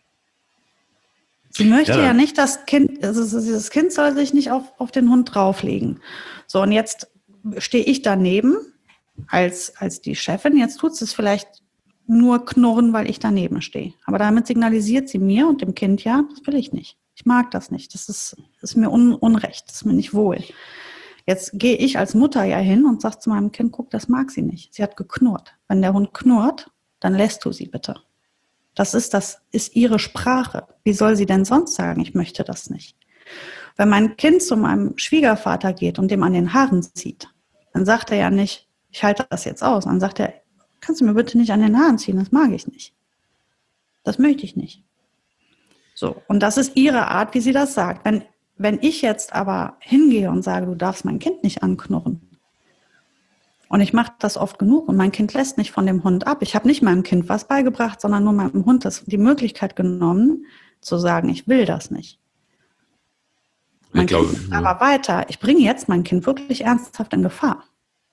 Sie möchte ja nicht, das Kind soll sich nicht auf den Hund drauflegen. So, und jetzt stehe ich daneben als die Chefin. Jetzt tut sie es vielleicht nur knurren, weil ich daneben stehe. Aber damit signalisiert sie mir und dem Kind, ja, das will ich nicht. Ich mag das nicht. Das ist mir unrecht. Das ist mir nicht wohl. Jetzt gehe ich als Mutter ja hin und sage zu meinem Kind, guck, das mag sie nicht. Sie hat geknurrt. Wenn der Hund knurrt, dann lässt du sie bitte. Das ist ihre Sprache. Wie soll sie denn sonst sagen, ich möchte das nicht? Wenn mein Kind zu meinem Schwiegervater geht und dem an den Haaren zieht, dann sagt er ja nicht, ich halte das jetzt aus. Dann sagt er, kannst du mir bitte nicht an den Haaren ziehen, das mag ich nicht. Das möchte ich nicht. So, und das ist ihre Art, wie sie das sagt. Wenn ich jetzt aber hingehe und sage, du darfst mein Kind nicht anknurren, und ich mache das oft genug und mein Kind lässt nicht von dem Hund ab. Ich habe nicht meinem Kind was beigebracht, sondern nur meinem Hund die Möglichkeit genommen, zu sagen, ich will das nicht. Mein Kind geht aber weiter. Ich bringe jetzt mein Kind wirklich ernsthaft in Gefahr.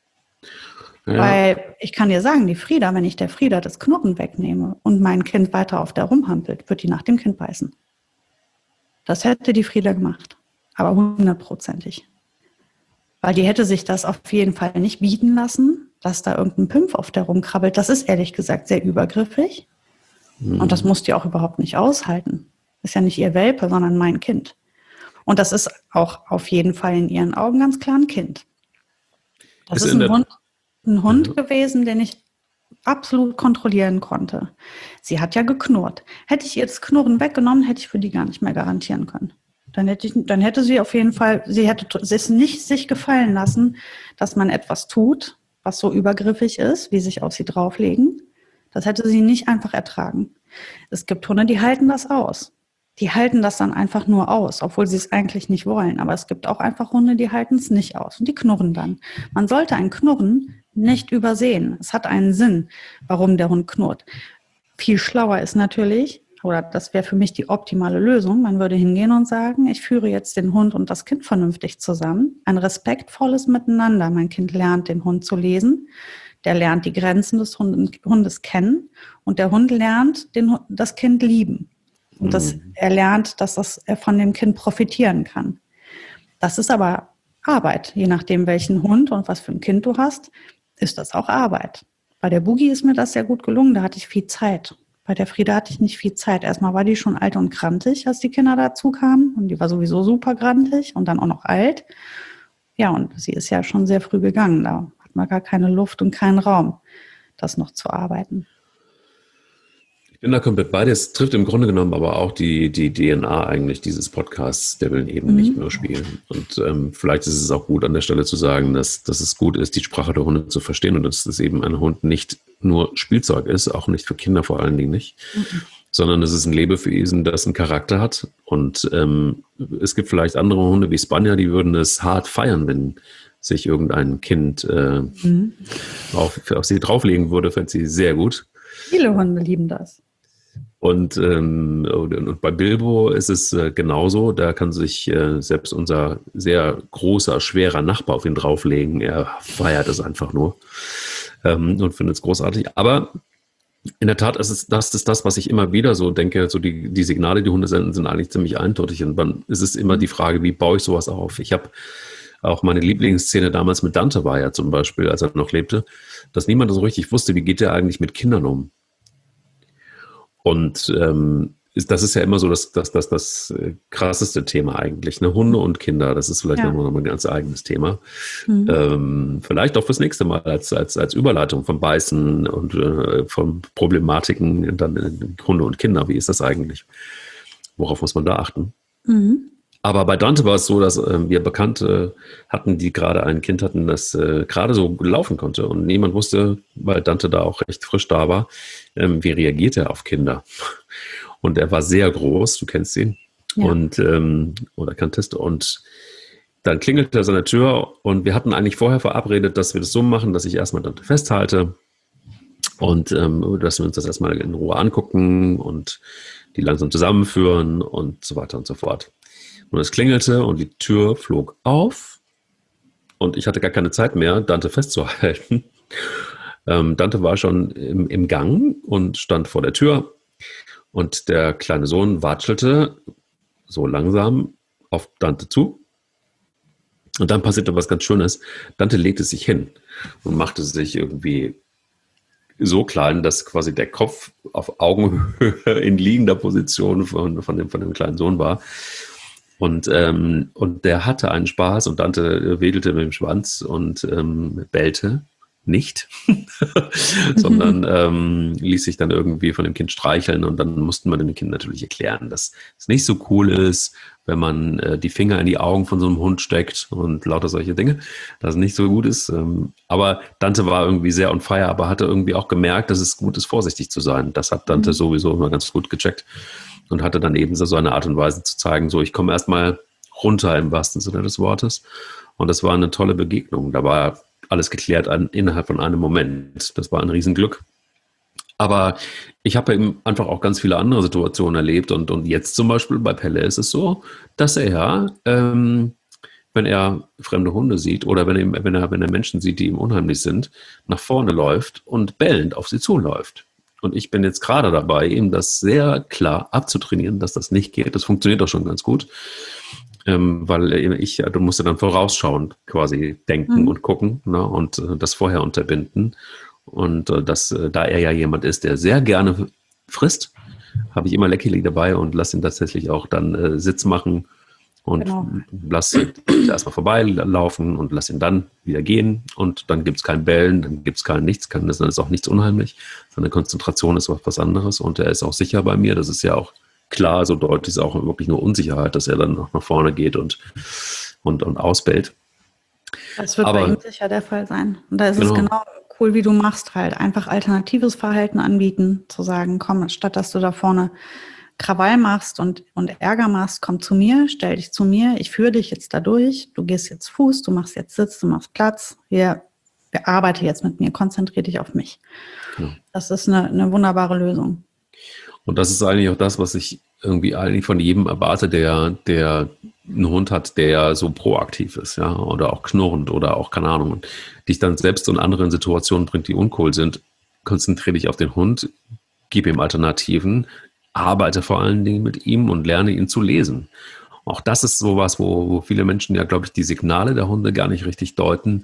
Ja. Weil ich kann dir sagen, die Frieda, wenn ich der Frieda das Knurren wegnehme und mein Kind weiter auf der rumhampelt, wird die nach dem Kind beißen. Das hätte die Frieda gemacht. Aber 100%. Weil die hätte sich das auf jeden Fall nicht bieten lassen, dass da irgendein Pimpf auf der rumkrabbelt. Das ist ehrlich gesagt sehr übergriffig. Und das muss die auch überhaupt nicht aushalten. Ist ja nicht ihr Welpe, sondern mein Kind. Und das ist auch auf jeden Fall in ihren Augen ganz klar ein Kind. Das ist ein Hund gewesen, den ich absolut kontrollieren konnte. Sie hat ja geknurrt. Hätte ich ihr das Knurren weggenommen, hätte ich für die gar nicht mehr garantieren können. Dann hätte sie auf jeden Fall, sie hätte es nicht sich gefallen lassen, dass man etwas tut, was so übergriffig ist, wie sich auf sie drauflegen. Das hätte sie nicht einfach ertragen. Es gibt Hunde, die halten das aus. Die halten das dann einfach nur aus, obwohl sie es eigentlich nicht wollen. Aber es gibt auch einfach Hunde, die halten es nicht aus und die knurren dann. Man sollte ein Knurren nicht übersehen. Es hat einen Sinn, warum der Hund knurrt. Viel schlauer ist natürlich, oder das wäre für mich die optimale Lösung, man würde hingehen und sagen, ich führe jetzt den Hund und das Kind vernünftig zusammen. Ein respektvolles Miteinander. Mein Kind lernt, den Hund zu lesen. Der lernt die Grenzen des Hundes kennen. Und der Hund lernt, das Kind lieben. Und er lernt, dass er von dem Kind profitieren kann. Das ist aber Arbeit. Je nachdem, welchen Hund und was für ein Kind du hast, ist das auch Arbeit. Bei der Boogie ist mir das sehr gut gelungen. Da hatte ich viel Zeit. Bei der Frieda hatte ich nicht viel Zeit. Erstmal war die schon alt und grantig, als die Kinder dazu kamen. Und die war sowieso super grantig und dann auch noch alt. Ja, und sie ist ja schon sehr früh gegangen. Da hat man gar keine Luft und keinen Raum, das noch zu arbeiten. Ich bin da komplett bei dir. Es trifft im Grunde genommen aber auch die DNA eigentlich dieses Podcasts, der will eben nicht nur spielen. Und vielleicht ist es auch gut an der Stelle zu sagen, dass es gut ist, die Sprache der Hunde zu verstehen und dass es eben ein Hund nicht nur Spielzeug ist, auch nicht für Kinder vor allen Dingen nicht, sondern es ist ein Lebewesen, das einen Charakter hat. Und es gibt vielleicht andere Hunde wie Spanier, die würden es hart feiern, wenn sich irgendein Kind auf sie drauflegen würde, fände sie sehr gut. Viele Hunde lieben das. Und bei Bilbo ist es genauso. Da kann sich selbst unser sehr großer, schwerer Nachbar auf ihn drauflegen. Er feiert es einfach nur und findet es großartig. Aber in der Tat ist das, was ich immer wieder so denke, so die Signale, die Hunde senden, sind eigentlich ziemlich eindeutig. Und dann ist es immer die Frage, wie baue ich sowas auf? Ich habe auch meine Lieblingsszene damals mit Dante war ja zum Beispiel, als er noch lebte, dass niemand so richtig wusste, wie geht er eigentlich mit Kindern um. Und das ist ja immer so das krasseste Thema eigentlich, ne? Hunde und Kinder, das ist vielleicht noch ein ganz eigenes Thema. Vielleicht auch fürs nächste Mal als Überleitung vom Beißen und von Problematiken dann Hunde und Kinder. Wie ist das eigentlich? Worauf muss man da achten? Aber bei Dante war es so, dass wir Bekannte hatten, die gerade ein Kind hatten, das gerade so laufen konnte. Und niemand wusste, weil Dante da auch recht frisch da war, wie reagiert er auf Kinder. Und er war sehr groß, du kennst ihn, oder kanntest. Und dann klingelte er an der Tür und wir hatten eigentlich vorher verabredet, dass wir das so machen, dass ich erstmal Dante festhalte und dass wir uns das erstmal in Ruhe angucken und die langsam zusammenführen und so weiter und so fort. Und es klingelte und die Tür flog auf und ich hatte gar keine Zeit mehr, Dante festzuhalten. Dante war schon im Gang und stand vor der Tür und der kleine Sohn watschelte so langsam auf Dante zu Und dann passierte was ganz Schönes. Dante legte sich hin und machte sich irgendwie so klein, dass quasi der Kopf auf Augenhöhe in liegender Position von dem kleinen Sohn war. Und der hatte einen Spaß und Dante wedelte mit dem Schwanz und bellte nicht, sondern ließ sich dann irgendwie von dem Kind streicheln und dann mussten wir dem Kind natürlich erklären, dass es nicht so cool ist, wenn man die Finger in die Augen von so einem Hund steckt und lauter solche Dinge, dass es nicht so gut ist. Aber Dante war irgendwie sehr on fire, aber hatte irgendwie auch gemerkt, dass es gut ist, vorsichtig zu sein. Das hat Dante sowieso immer ganz gut gecheckt und hatte dann eben so eine Art und Weise zu zeigen, so ich komme erstmal runter im wahrsten Sinne des Wortes. Und das war eine tolle Begegnung. Da war alles geklärt innerhalb von einem Moment. Das war ein Riesenglück. Aber ich habe eben einfach auch ganz viele andere Situationen erlebt und jetzt zum Beispiel bei Pelle ist es so, dass er, wenn er fremde Hunde sieht oder wenn er Menschen sieht, die ihm unheimlich sind, nach vorne läuft und bellend auf sie zuläuft. Und ich bin jetzt gerade dabei, ihm das sehr klar abzutrainieren, dass das nicht geht. Das funktioniert auch schon ganz gut. Weil du musst ja dann vorausschauend quasi denken und gucken, ne, und das vorher unterbinden. Und da er ja jemand ist, der sehr gerne frisst, habe ich immer Leckerli dabei und lasse ihn tatsächlich auch dann Sitz machen und lasse erstmal vorbeilaufen und lasse ihn dann wieder gehen. Und dann gibt es kein Bellen, dann gibt es kein nichts, dann ist auch nichts unheimlich. Seine Konzentration ist was anderes und er ist auch sicher bei mir. Das ist ja auch klar, so deutlich ist auch wirklich nur Unsicherheit, dass er dann noch nach vorne geht und ausbellt. Das wird bei ihm sicher der Fall sein. Und da ist es genau cool, wie du machst halt. Einfach alternatives Verhalten anbieten, zu sagen, komm, statt dass du da vorne Krawall machst und Ärger machst, komm zu mir, stell dich zu mir, ich führe dich jetzt da durch, du gehst jetzt Fuß, du machst jetzt Sitz, du machst Platz, arbeite jetzt mit mir, konzentriere dich auf mich. Genau. Das ist eine wunderbare Lösung. Und das ist eigentlich auch das, was ich irgendwie eigentlich von jedem erwarte, der einen Hund hat, der so proaktiv ist, ja, oder auch knurrend oder auch, keine Ahnung, und dich dann selbst in anderen Situationen bringt, die uncool sind. Konzentriere dich auf den Hund, gib ihm Alternativen, arbeite vor allen Dingen mit ihm und lerne ihn zu lesen. Auch das ist sowas, wo viele Menschen ja, glaube ich, die Signale der Hunde gar nicht richtig deuten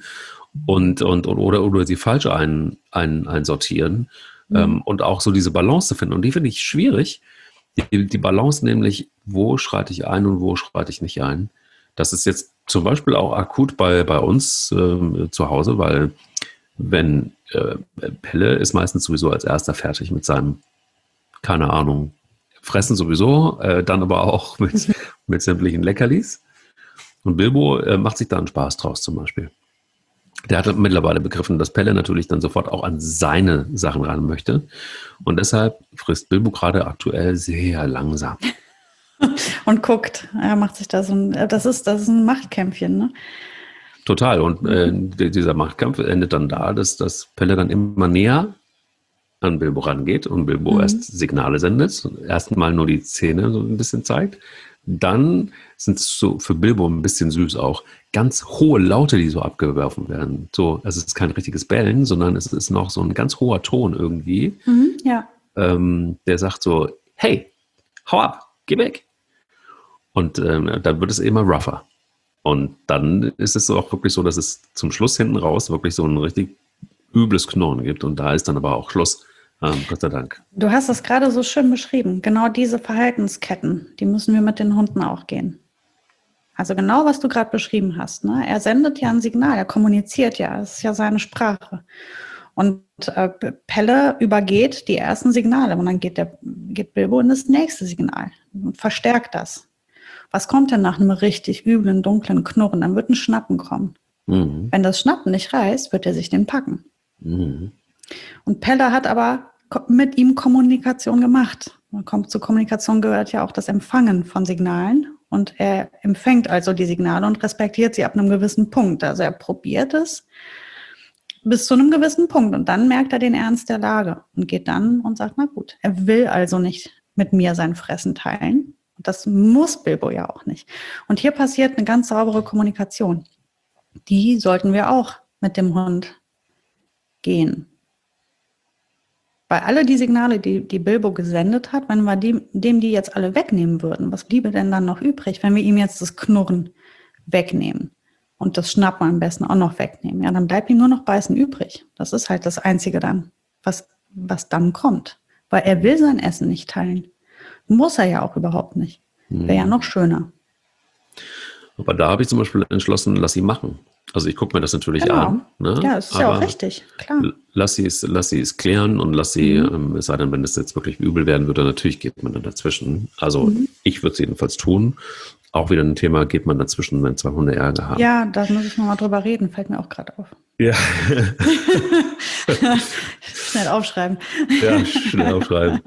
oder sie falsch einsortieren. Und auch so diese Balance zu finden. Und die finde ich schwierig. Die Balance nämlich, wo schreite ich ein und wo schreite ich nicht ein. Das ist jetzt zum Beispiel auch akut bei uns zu Hause, weil wenn Pelle ist meistens sowieso als erster fertig mit seinem, keine Ahnung, Fressen sowieso, dann aber auch mit sämtlichen Leckerlis. Und Bilbo macht sich da einen Spaß draus zum Beispiel. Der hat mittlerweile begriffen, dass Pelle natürlich dann sofort auch an seine Sachen ran möchte. Und deshalb frisst Bilbo gerade aktuell sehr langsam. Und guckt, er macht sich da das ist ein Machtkämpfchen, ne? Total. Und dieser Machtkampf endet dann da, dass Pelle dann immer näher an Bilbo rangeht und Bilbo erst Signale sendet. Erstmal nur die Zähne so ein bisschen zeigt. Dann sind es so für Bilbo ein bisschen süß auch ganz hohe Laute, die so abgeworfen werden. So, es ist kein richtiges Bellen, sondern es ist noch so ein ganz hoher Ton irgendwie. Ja. Der sagt so, hey, hau ab, geh weg. Und dann wird es immer rougher. Und dann ist es auch wirklich so, dass es zum Schluss hinten raus wirklich so ein richtig übles Knurren gibt. Und da ist dann aber auch Schluss. Gott sei Dank. Du hast es gerade so schön beschrieben. Genau diese Verhaltensketten, die müssen wir mit den Hunden auch gehen. Also genau, was du gerade beschrieben hast. Ne? Er sendet ja ein Signal, er kommuniziert ja, das ist ja seine Sprache. Und Pelle übergeht die ersten Signale und dann geht Bilbo in das nächste Signal und verstärkt das. Was kommt denn nach einem richtig üblen, dunklen Knurren? Dann wird ein Schnappen kommen. Wenn das Schnappen nicht reißt, wird er sich den packen. Und Pelle hat aber mit ihm Kommunikation gemacht. Zur Kommunikation gehört ja auch das Empfangen von Signalen. Und er empfängt also die Signale und respektiert sie ab einem gewissen Punkt. Also er probiert es bis zu einem gewissen Punkt. Und dann merkt er den Ernst der Lage und geht dann und sagt, na gut, er will also nicht mit mir sein Fressen teilen. Und das muss Bilbo ja auch nicht. Und hier passiert eine ganz saubere Kommunikation. Die sollten wir auch mit dem Hund gehen. Weil alle die Signale, die Bilbo gesendet hat, wenn wir dem die jetzt alle wegnehmen würden, was bliebe denn dann noch übrig, wenn wir ihm jetzt das Knurren wegnehmen? und das Schnappen am besten auch noch wegnehmen. Ja, dann bleibt ihm nur noch Beißen übrig. Das ist halt das Einzige dann, was dann kommt. Weil er will sein Essen nicht teilen. Muss er ja auch überhaupt nicht. Wäre ja noch schöner. Aber da habe ich zum Beispiel entschlossen, lass sie machen. Also ich gucke mir das natürlich an. Ne? Ja, es ist ja auch richtig, klar. Lass sie es klären und lass sie, es sei denn, wenn es jetzt wirklich übel werden würde, natürlich geht man dann dazwischen. Also ich würde es jedenfalls tun. Auch wieder ein Thema, geht man dazwischen, wenn zwei Hunde Ärger haben. Ja, da muss ich nochmal drüber reden, fällt mir auch gerade auf. Ja. Schnell aufschreiben. Ja, schnell aufschreiben.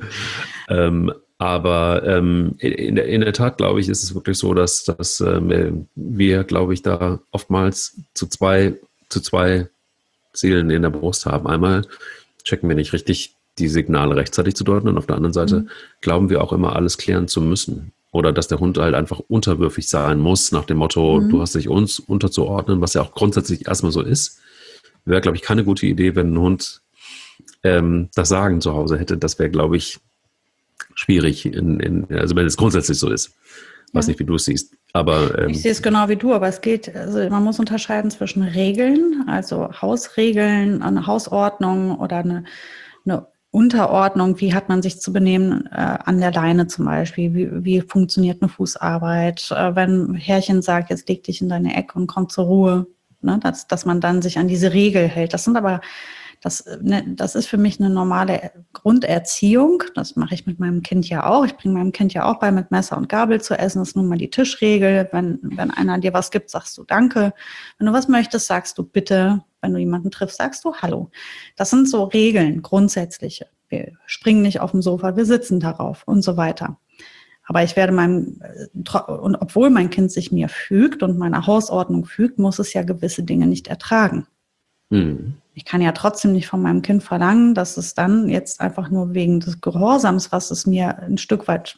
Aber in der Tat, glaube ich, ist es wirklich so, dass wir, glaube ich, da oftmals zu zwei Zielen in der Brust haben. Einmal checken wir nicht richtig, die Signale rechtzeitig zu deuten, und auf der anderen Seite glauben wir auch immer, alles klären zu müssen. Oder dass der Hund halt einfach unterwürfig sein muss, nach dem Motto, du hast dich uns unterzuordnen, was ja auch grundsätzlich erstmal so ist. Wäre, glaube ich, keine gute Idee, wenn ein Hund das Sagen zu Hause hätte. Das wäre, glaube ich, schwierig, also wenn es grundsätzlich so ist. Weiß nicht, wie du es siehst. Aber ich sehe es genau wie du, aber es geht, also man muss unterscheiden zwischen Regeln, also Hausregeln, eine Hausordnung oder eine Unterordnung, wie hat man sich zu benehmen an der Leine zum Beispiel, wie funktioniert eine Fußarbeit, wenn Herrchen sagt, jetzt leg dich in deine Ecke und komm zur Ruhe, ne, dass man dann sich an diese Regel hält. Das ist für mich eine normale Grunderziehung. Das mache ich mit meinem Kind ja auch. Ich bringe meinem Kind ja auch bei, mit Messer und Gabel zu essen. Das ist nun mal die Tischregel. Wenn einer dir was gibt, sagst du Danke. Wenn du was möchtest, sagst du Bitte. Wenn du jemanden triffst, sagst du Hallo. Das sind so Regeln, grundsätzliche. Wir springen nicht auf dem Sofa, wir sitzen darauf und so weiter. Aber ich werde und obwohl mein Kind sich mir fügt und meiner Hausordnung fügt, muss es ja gewisse Dinge nicht ertragen. Ich kann ja trotzdem nicht von meinem Kind verlangen, dass es dann jetzt einfach nur wegen des Gehorsams, was es mir ein Stück weit,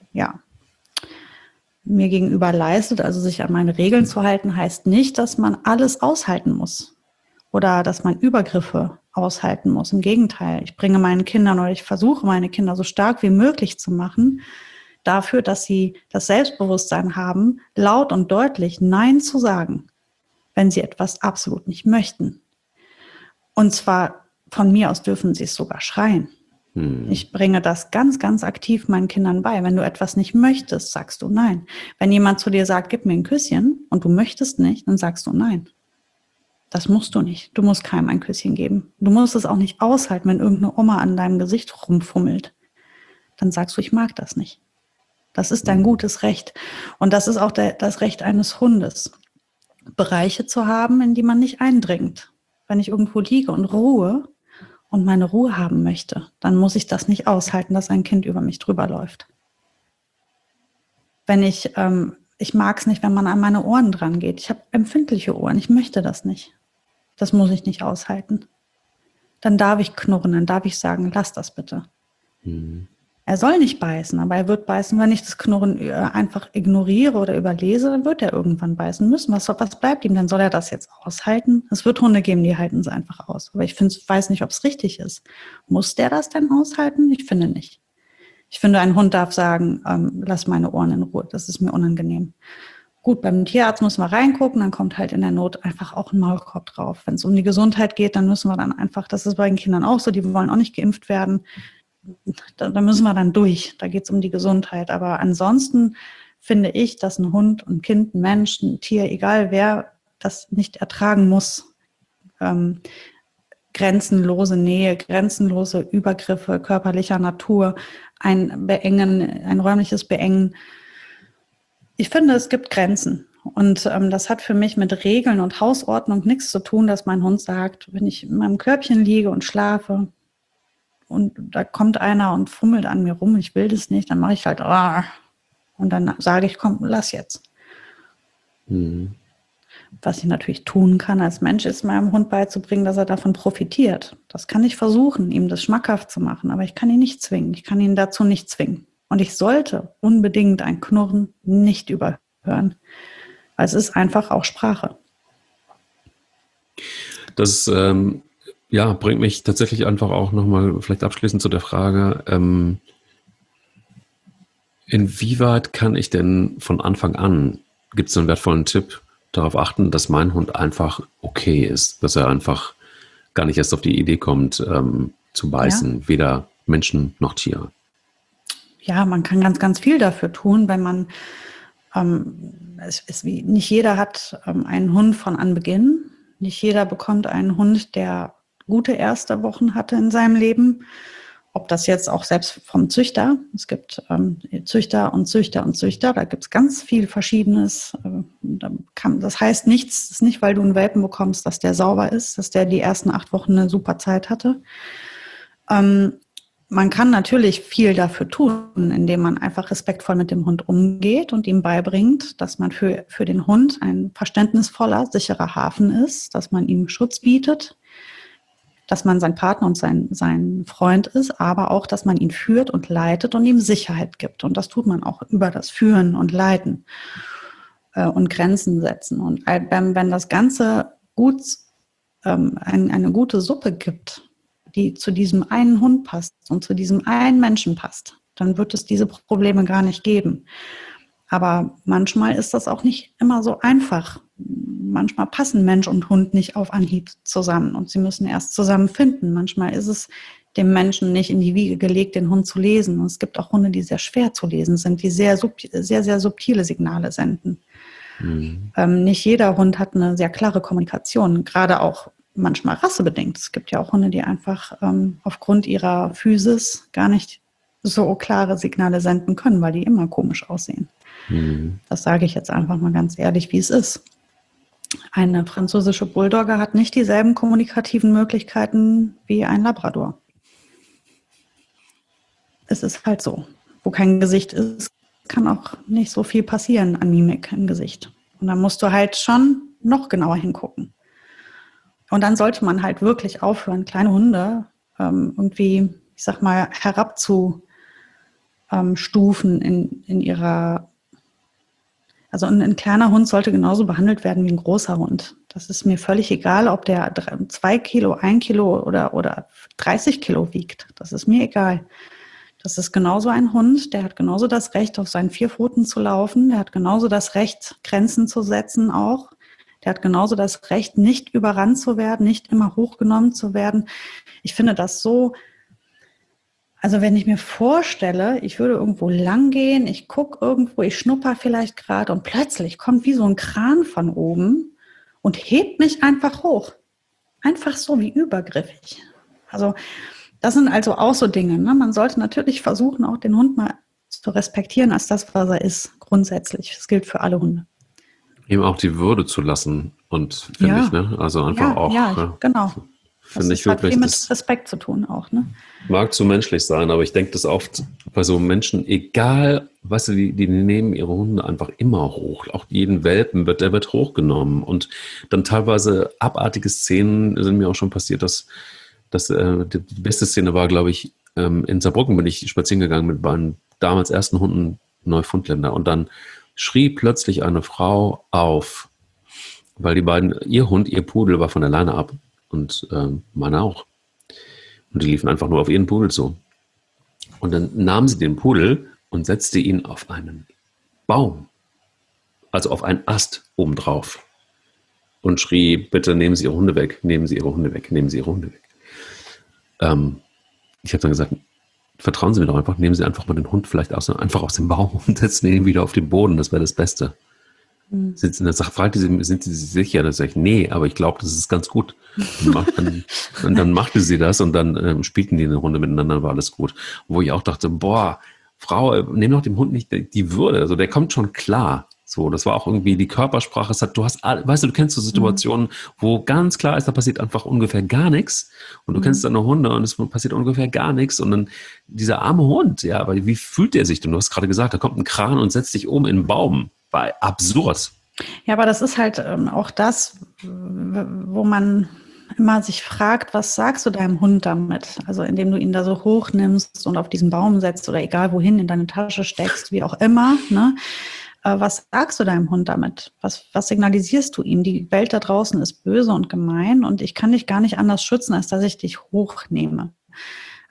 mir gegenüber leistet, also sich an meine Regeln zu halten, heißt nicht, dass man alles aushalten muss oder dass man Übergriffe aushalten muss. Im Gegenteil, ich bringe meinen Kindern oder ich versuche meine Kinder so stark wie möglich zu machen, dafür, dass sie das Selbstbewusstsein haben, laut und deutlich Nein zu sagen, wenn sie etwas absolut nicht möchten. Und zwar von mir aus dürfen sie es sogar schreien. Ich bringe das ganz, ganz aktiv meinen Kindern bei. Wenn du etwas nicht möchtest, sagst du Nein. Wenn jemand zu dir sagt, gib mir ein Küsschen und du möchtest nicht, dann sagst du Nein. Das musst du nicht. Du musst keinem ein Küsschen geben. Du musst es auch nicht aushalten, wenn irgendeine Oma an deinem Gesicht rumfummelt. Dann sagst du, ich mag das nicht. Das ist dein gutes Recht. Und das ist auch das Recht eines Hundes, Bereiche zu haben, in die man nicht eindringt. Wenn ich irgendwo liege und ruhe und meine Ruhe haben möchte, dann muss ich das nicht aushalten, dass ein Kind über mich drüber läuft. Wenn ich mag es nicht, wenn man an meine Ohren dran geht. Ich habe empfindliche Ohren, ich möchte das nicht. Das muss ich nicht aushalten. Dann darf ich knurren, dann darf ich sagen, lass das bitte. Er soll nicht beißen, aber er wird beißen, wenn ich das Knurren einfach ignoriere oder überlese, dann wird er irgendwann beißen müssen. Was bleibt ihm? Dann soll er das jetzt aushalten? Es wird Hunde geben, die halten es einfach aus. Aber ich weiß nicht, ob es richtig ist. Muss der das denn aushalten? Ich finde nicht. Ich finde, ein Hund darf sagen, lass meine Ohren in Ruhe, das ist mir unangenehm. Gut, beim Tierarzt müssen wir reingucken, dann kommt halt in der Not einfach auch ein Maulkorb drauf. Wenn es um die Gesundheit geht, dann müssen wir dann einfach, das ist bei den Kindern auch so, die wollen auch nicht geimpft werden. Da müssen wir dann durch, da geht es um die Gesundheit. Aber ansonsten finde ich, dass ein Hund, ein Kind, ein Mensch, ein Tier, egal wer, das nicht ertragen muss. Grenzenlose Nähe, grenzenlose Übergriffe körperlicher Natur, ein räumliches Beengen. Ich finde, es gibt Grenzen. Und das hat für mich mit Regeln und Hausordnung nichts zu tun, dass mein Hund sagt, wenn ich in meinem Körbchen liege und schlafe, und da kommt einer und fummelt an mir rum, ich will das nicht, dann mache ich halt, und dann sage ich, komm, lass jetzt. Was ich natürlich tun kann als Mensch, ist meinem Hund beizubringen, dass er davon profitiert. Das kann ich versuchen, ihm das schmackhaft zu machen, aber ich kann ihn nicht zwingen. Ich kann ihn dazu nicht zwingen. Und ich sollte unbedingt ein Knurren nicht überhören, weil es ist einfach auch Sprache. Das bringt mich tatsächlich einfach auch nochmal vielleicht abschließend zu der Frage, inwieweit kann ich denn von Anfang an, gibt es einen wertvollen Tipp, darauf achten, dass mein Hund einfach okay ist, dass er einfach gar nicht erst auf die Idee kommt, zu beißen, weder Menschen noch Tier. Ja, man kann ganz, ganz viel dafür tun, wenn man, nicht jeder hat einen Hund von Anbeginn. Nicht jeder bekommt einen Hund, der gute erste Wochen hatte in seinem Leben. Ob das jetzt auch selbst vom Züchter, es gibt Züchter und Züchter und Züchter, da gibt es ganz viel Verschiedenes. Das heißt nichts, das ist nicht, weil du einen Welpen bekommst, dass der sauber ist, dass der die ersten 8 Wochen eine super Zeit hatte. Man kann natürlich viel dafür tun, indem man einfach respektvoll mit dem Hund umgeht und ihm beibringt, dass man für den Hund ein verständnisvoller, sicherer Hafen ist, dass man ihm Schutz bietet, dass man sein Partner und sein Freund ist, aber auch, dass man ihn führt und leitet und ihm Sicherheit gibt. Und das tut man auch über das Führen und Leiten und Grenzen setzen. Und wenn das Ganze gut eine gute Suppe gibt, die zu diesem einen Hund passt und zu diesem einen Menschen passt, dann wird es diese Probleme gar nicht geben. Aber manchmal ist das auch nicht immer so einfach. Manchmal passen Mensch und Hund nicht auf Anhieb zusammen und sie müssen erst zusammen finden. Manchmal ist es dem Menschen nicht in die Wiege gelegt, den Hund zu lesen. Und es gibt auch Hunde, die sehr schwer zu lesen sind, die sehr, sehr subtile Signale senden. Mhm. Nicht jeder Hund hat eine sehr klare Kommunikation, gerade auch manchmal rassebedingt. Es gibt ja auch Hunde, die einfach aufgrund ihrer Physis gar nicht so klare Signale senden können, weil die immer komisch aussehen. Mhm. Das sage ich jetzt einfach mal ganz ehrlich, wie es ist. Eine französische Bulldogge hat nicht dieselben kommunikativen Möglichkeiten wie ein Labrador. Es ist halt so. Wo kein Gesicht ist, kann auch nicht so viel passieren an Mimik im Gesicht. Und dann musst du halt schon noch genauer hingucken. Und dann sollte man halt wirklich aufhören, kleine Hunde irgendwie, ich sag mal, herabzustufen in ihrer. Also ein kleiner Hund sollte genauso behandelt werden wie ein großer Hund. Das ist mir völlig egal, ob der 2 Kilo, 1 Kilo oder 30 Kilo wiegt. Das ist mir egal. Das ist genauso ein Hund, der hat genauso das Recht, auf seinen 4 Pfoten zu laufen. Der hat genauso das Recht, Grenzen zu setzen auch. Der hat genauso das Recht, nicht überrannt zu werden, nicht immer hochgenommen zu werden. Ich finde das so. Also wenn ich mir vorstelle, ich würde irgendwo lang gehen, ich gucke irgendwo, ich schnupper vielleicht gerade und plötzlich kommt wie so ein Kran von oben und hebt mich einfach hoch. Einfach so wie übergriffig. Also das sind also auch so Dinge. Ne? Man sollte natürlich versuchen, auch den Hund mal zu respektieren als das, was er ist, grundsätzlich. Das gilt für alle Hunde. Ihm auch die Würde zu lassen und finde ich, ne? Also einfach auch. Ja, genau. Das hat viel mit Respekt zu tun auch, ne? Mag zu menschlich sein, aber ich denke, dass oft bei so Menschen, egal, weißt du, die nehmen ihre Hunde einfach immer hoch. Auch jeden Welpen der wird hochgenommen. Und dann teilweise abartige Szenen sind mir auch schon passiert, dass die beste Szene war, glaube ich, in Saarbrücken bin ich spazieren gegangen mit meinen damals ersten Hunden, Neufundländer. Und dann schrie plötzlich eine Frau auf, weil die beiden, ihr Pudel war von der Leine ab. Und meine auch. Und die liefen einfach nur auf ihren Pudel zu. Und dann nahm sie den Pudel und setzte ihn auf einen Baum, also auf einen Ast obendrauf. Und schrie, bitte nehmen Sie Ihre Hunde weg, nehmen Sie Ihre Hunde weg, nehmen Sie Ihre Hunde weg. Ich habe dann gesagt, vertrauen Sie mir doch einfach, nehmen Sie einfach mal den Hund vielleicht einfach aus dem Baum und setzen ihn wieder auf den Boden, das wäre das Beste. Und dann fragte sie, sind Sie sich sicher? Dann sage ich, nee, aber ich glaube, das ist ganz gut. Und dann machte sie das und dann spielten die eine Runde miteinander, war alles gut. Wo ich auch dachte, boah, Frau, nimm doch dem Hund nicht die Würde. Also der kommt schon klar. So, das war auch irgendwie die Körpersprache. Weißt du, du kennst so Situationen, wo ganz klar ist, da passiert einfach ungefähr gar nichts. Und du kennst deine Hunde und es passiert ungefähr gar nichts. Und dann dieser arme Hund, ja, aber wie fühlt der sich denn? Du hast gerade gesagt, da kommt ein Kran und setzt dich oben in einen Baum. War absurd. Ja, aber das ist halt auch das, wo man immer sich fragt, was sagst du deinem Hund damit? Also indem du ihn da so hoch nimmst und auf diesen Baum setzt oder egal wohin in deine Tasche steckst, wie auch immer, ne? Was sagst du deinem Hund damit? Was signalisierst du ihm? Die Welt da draußen ist böse und gemein und ich kann dich gar nicht anders schützen, als dass ich dich hochnehme.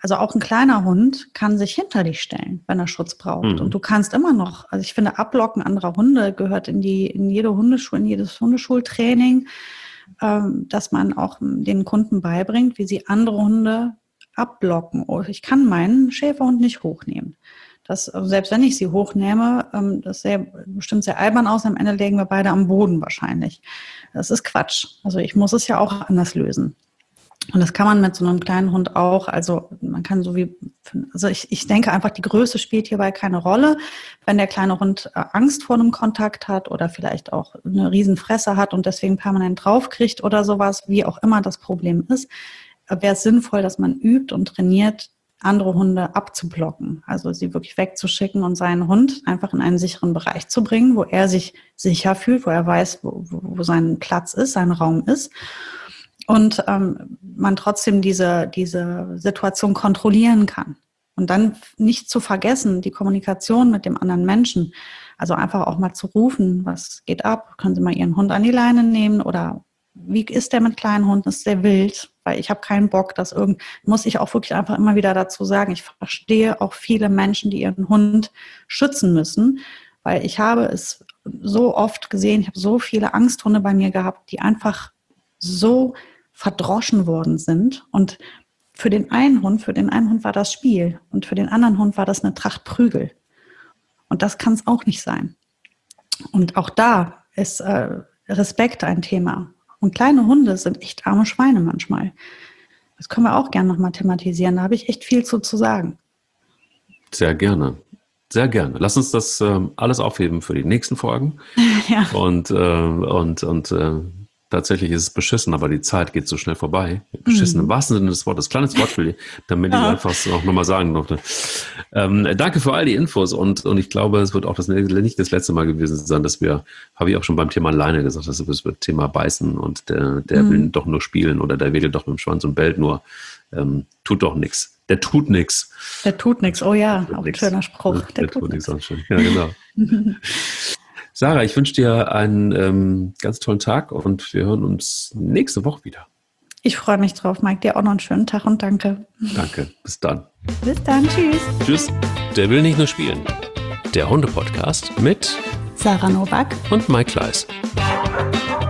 Also auch ein kleiner Hund kann sich hinter dich stellen, wenn er Schutz braucht. Und du kannst immer noch, also ich finde, Ablocken anderer Hunde gehört in jede Hundeschule, in jedes Hundeschultraining, dass man auch den Kunden beibringt, wie sie andere Hunde abblocken. Ich kann meinen Schäferhund nicht hochnehmen. Selbst wenn ich sie hochnehme, das sähe bestimmt sehr albern aus, am Ende legen wir beide am Boden wahrscheinlich. Das ist Quatsch. Also ich muss es ja auch anders lösen. Und das kann man mit so einem kleinen Hund auch, also man kann ich denke einfach, die Größe spielt hierbei keine Rolle. Wenn der kleine Hund Angst vor einem Kontakt hat oder vielleicht auch eine Riesenfresse hat und deswegen permanent draufkriegt oder sowas, wie auch immer das Problem ist, wäre es sinnvoll, dass man übt und trainiert, andere Hunde abzublocken, also sie wirklich wegzuschicken und seinen Hund einfach in einen sicheren Bereich zu bringen, wo er sich sicher fühlt, wo er weiß, wo sein Platz ist, sein Raum ist. Und man trotzdem diese Situation kontrollieren kann. Und dann nicht zu vergessen, die Kommunikation mit dem anderen Menschen, also einfach auch mal zu rufen, was geht ab, können Sie mal Ihren Hund an die Leine nehmen oder wie ist der mit kleinen Hunden, ist der wild, weil ich habe keinen Bock, muss ich auch wirklich einfach immer wieder dazu sagen, ich verstehe auch viele Menschen, die ihren Hund schützen müssen, weil ich habe es so oft gesehen, ich habe so viele Angsthunde bei mir gehabt, die einfach so verdroschen worden sind und für den einen Hund war das Spiel und für den anderen Hund war das eine Tracht Prügel. Und das kann es auch nicht sein. Und auch da ist Respekt ein Thema. Und kleine Hunde sind echt arme Schweine manchmal. Das können wir auch gerne nochmal thematisieren. Da habe ich echt viel zu sagen. Sehr gerne. Sehr gerne. Lass uns das alles aufheben für die nächsten Folgen. Ja. Und tatsächlich ist es beschissen, aber die Zeit geht so schnell vorbei. Beschissen im wahrsten Sinne des Wortes. Kleines Wortspiel, damit ich einfach auch nochmal sagen durfte. Danke für all die Infos und ich glaube, es wird auch nicht das letzte Mal gewesen sein, dass habe ich auch schon beim Thema Leine gesagt, dass es wird Thema Beißen und der will doch nur spielen oder der wedelt doch mit dem Schwanz und bellt nur. Tut doch nichts. Der tut nichts. Der tut nichts. Oh ja, auch ein schöner Spruch. Der tut nichts. Ja, genau. Sarah, ich wünsche dir einen ganz tollen Tag und wir hören uns nächste Woche wieder. Ich freue mich drauf, Mike. Dir auch noch einen schönen Tag und danke. Danke. Bis dann. Bis dann. Tschüss. Tschüss. Der will nicht nur spielen. Der Hunde-Podcast mit Sarah Nowak und Mike Kleiss.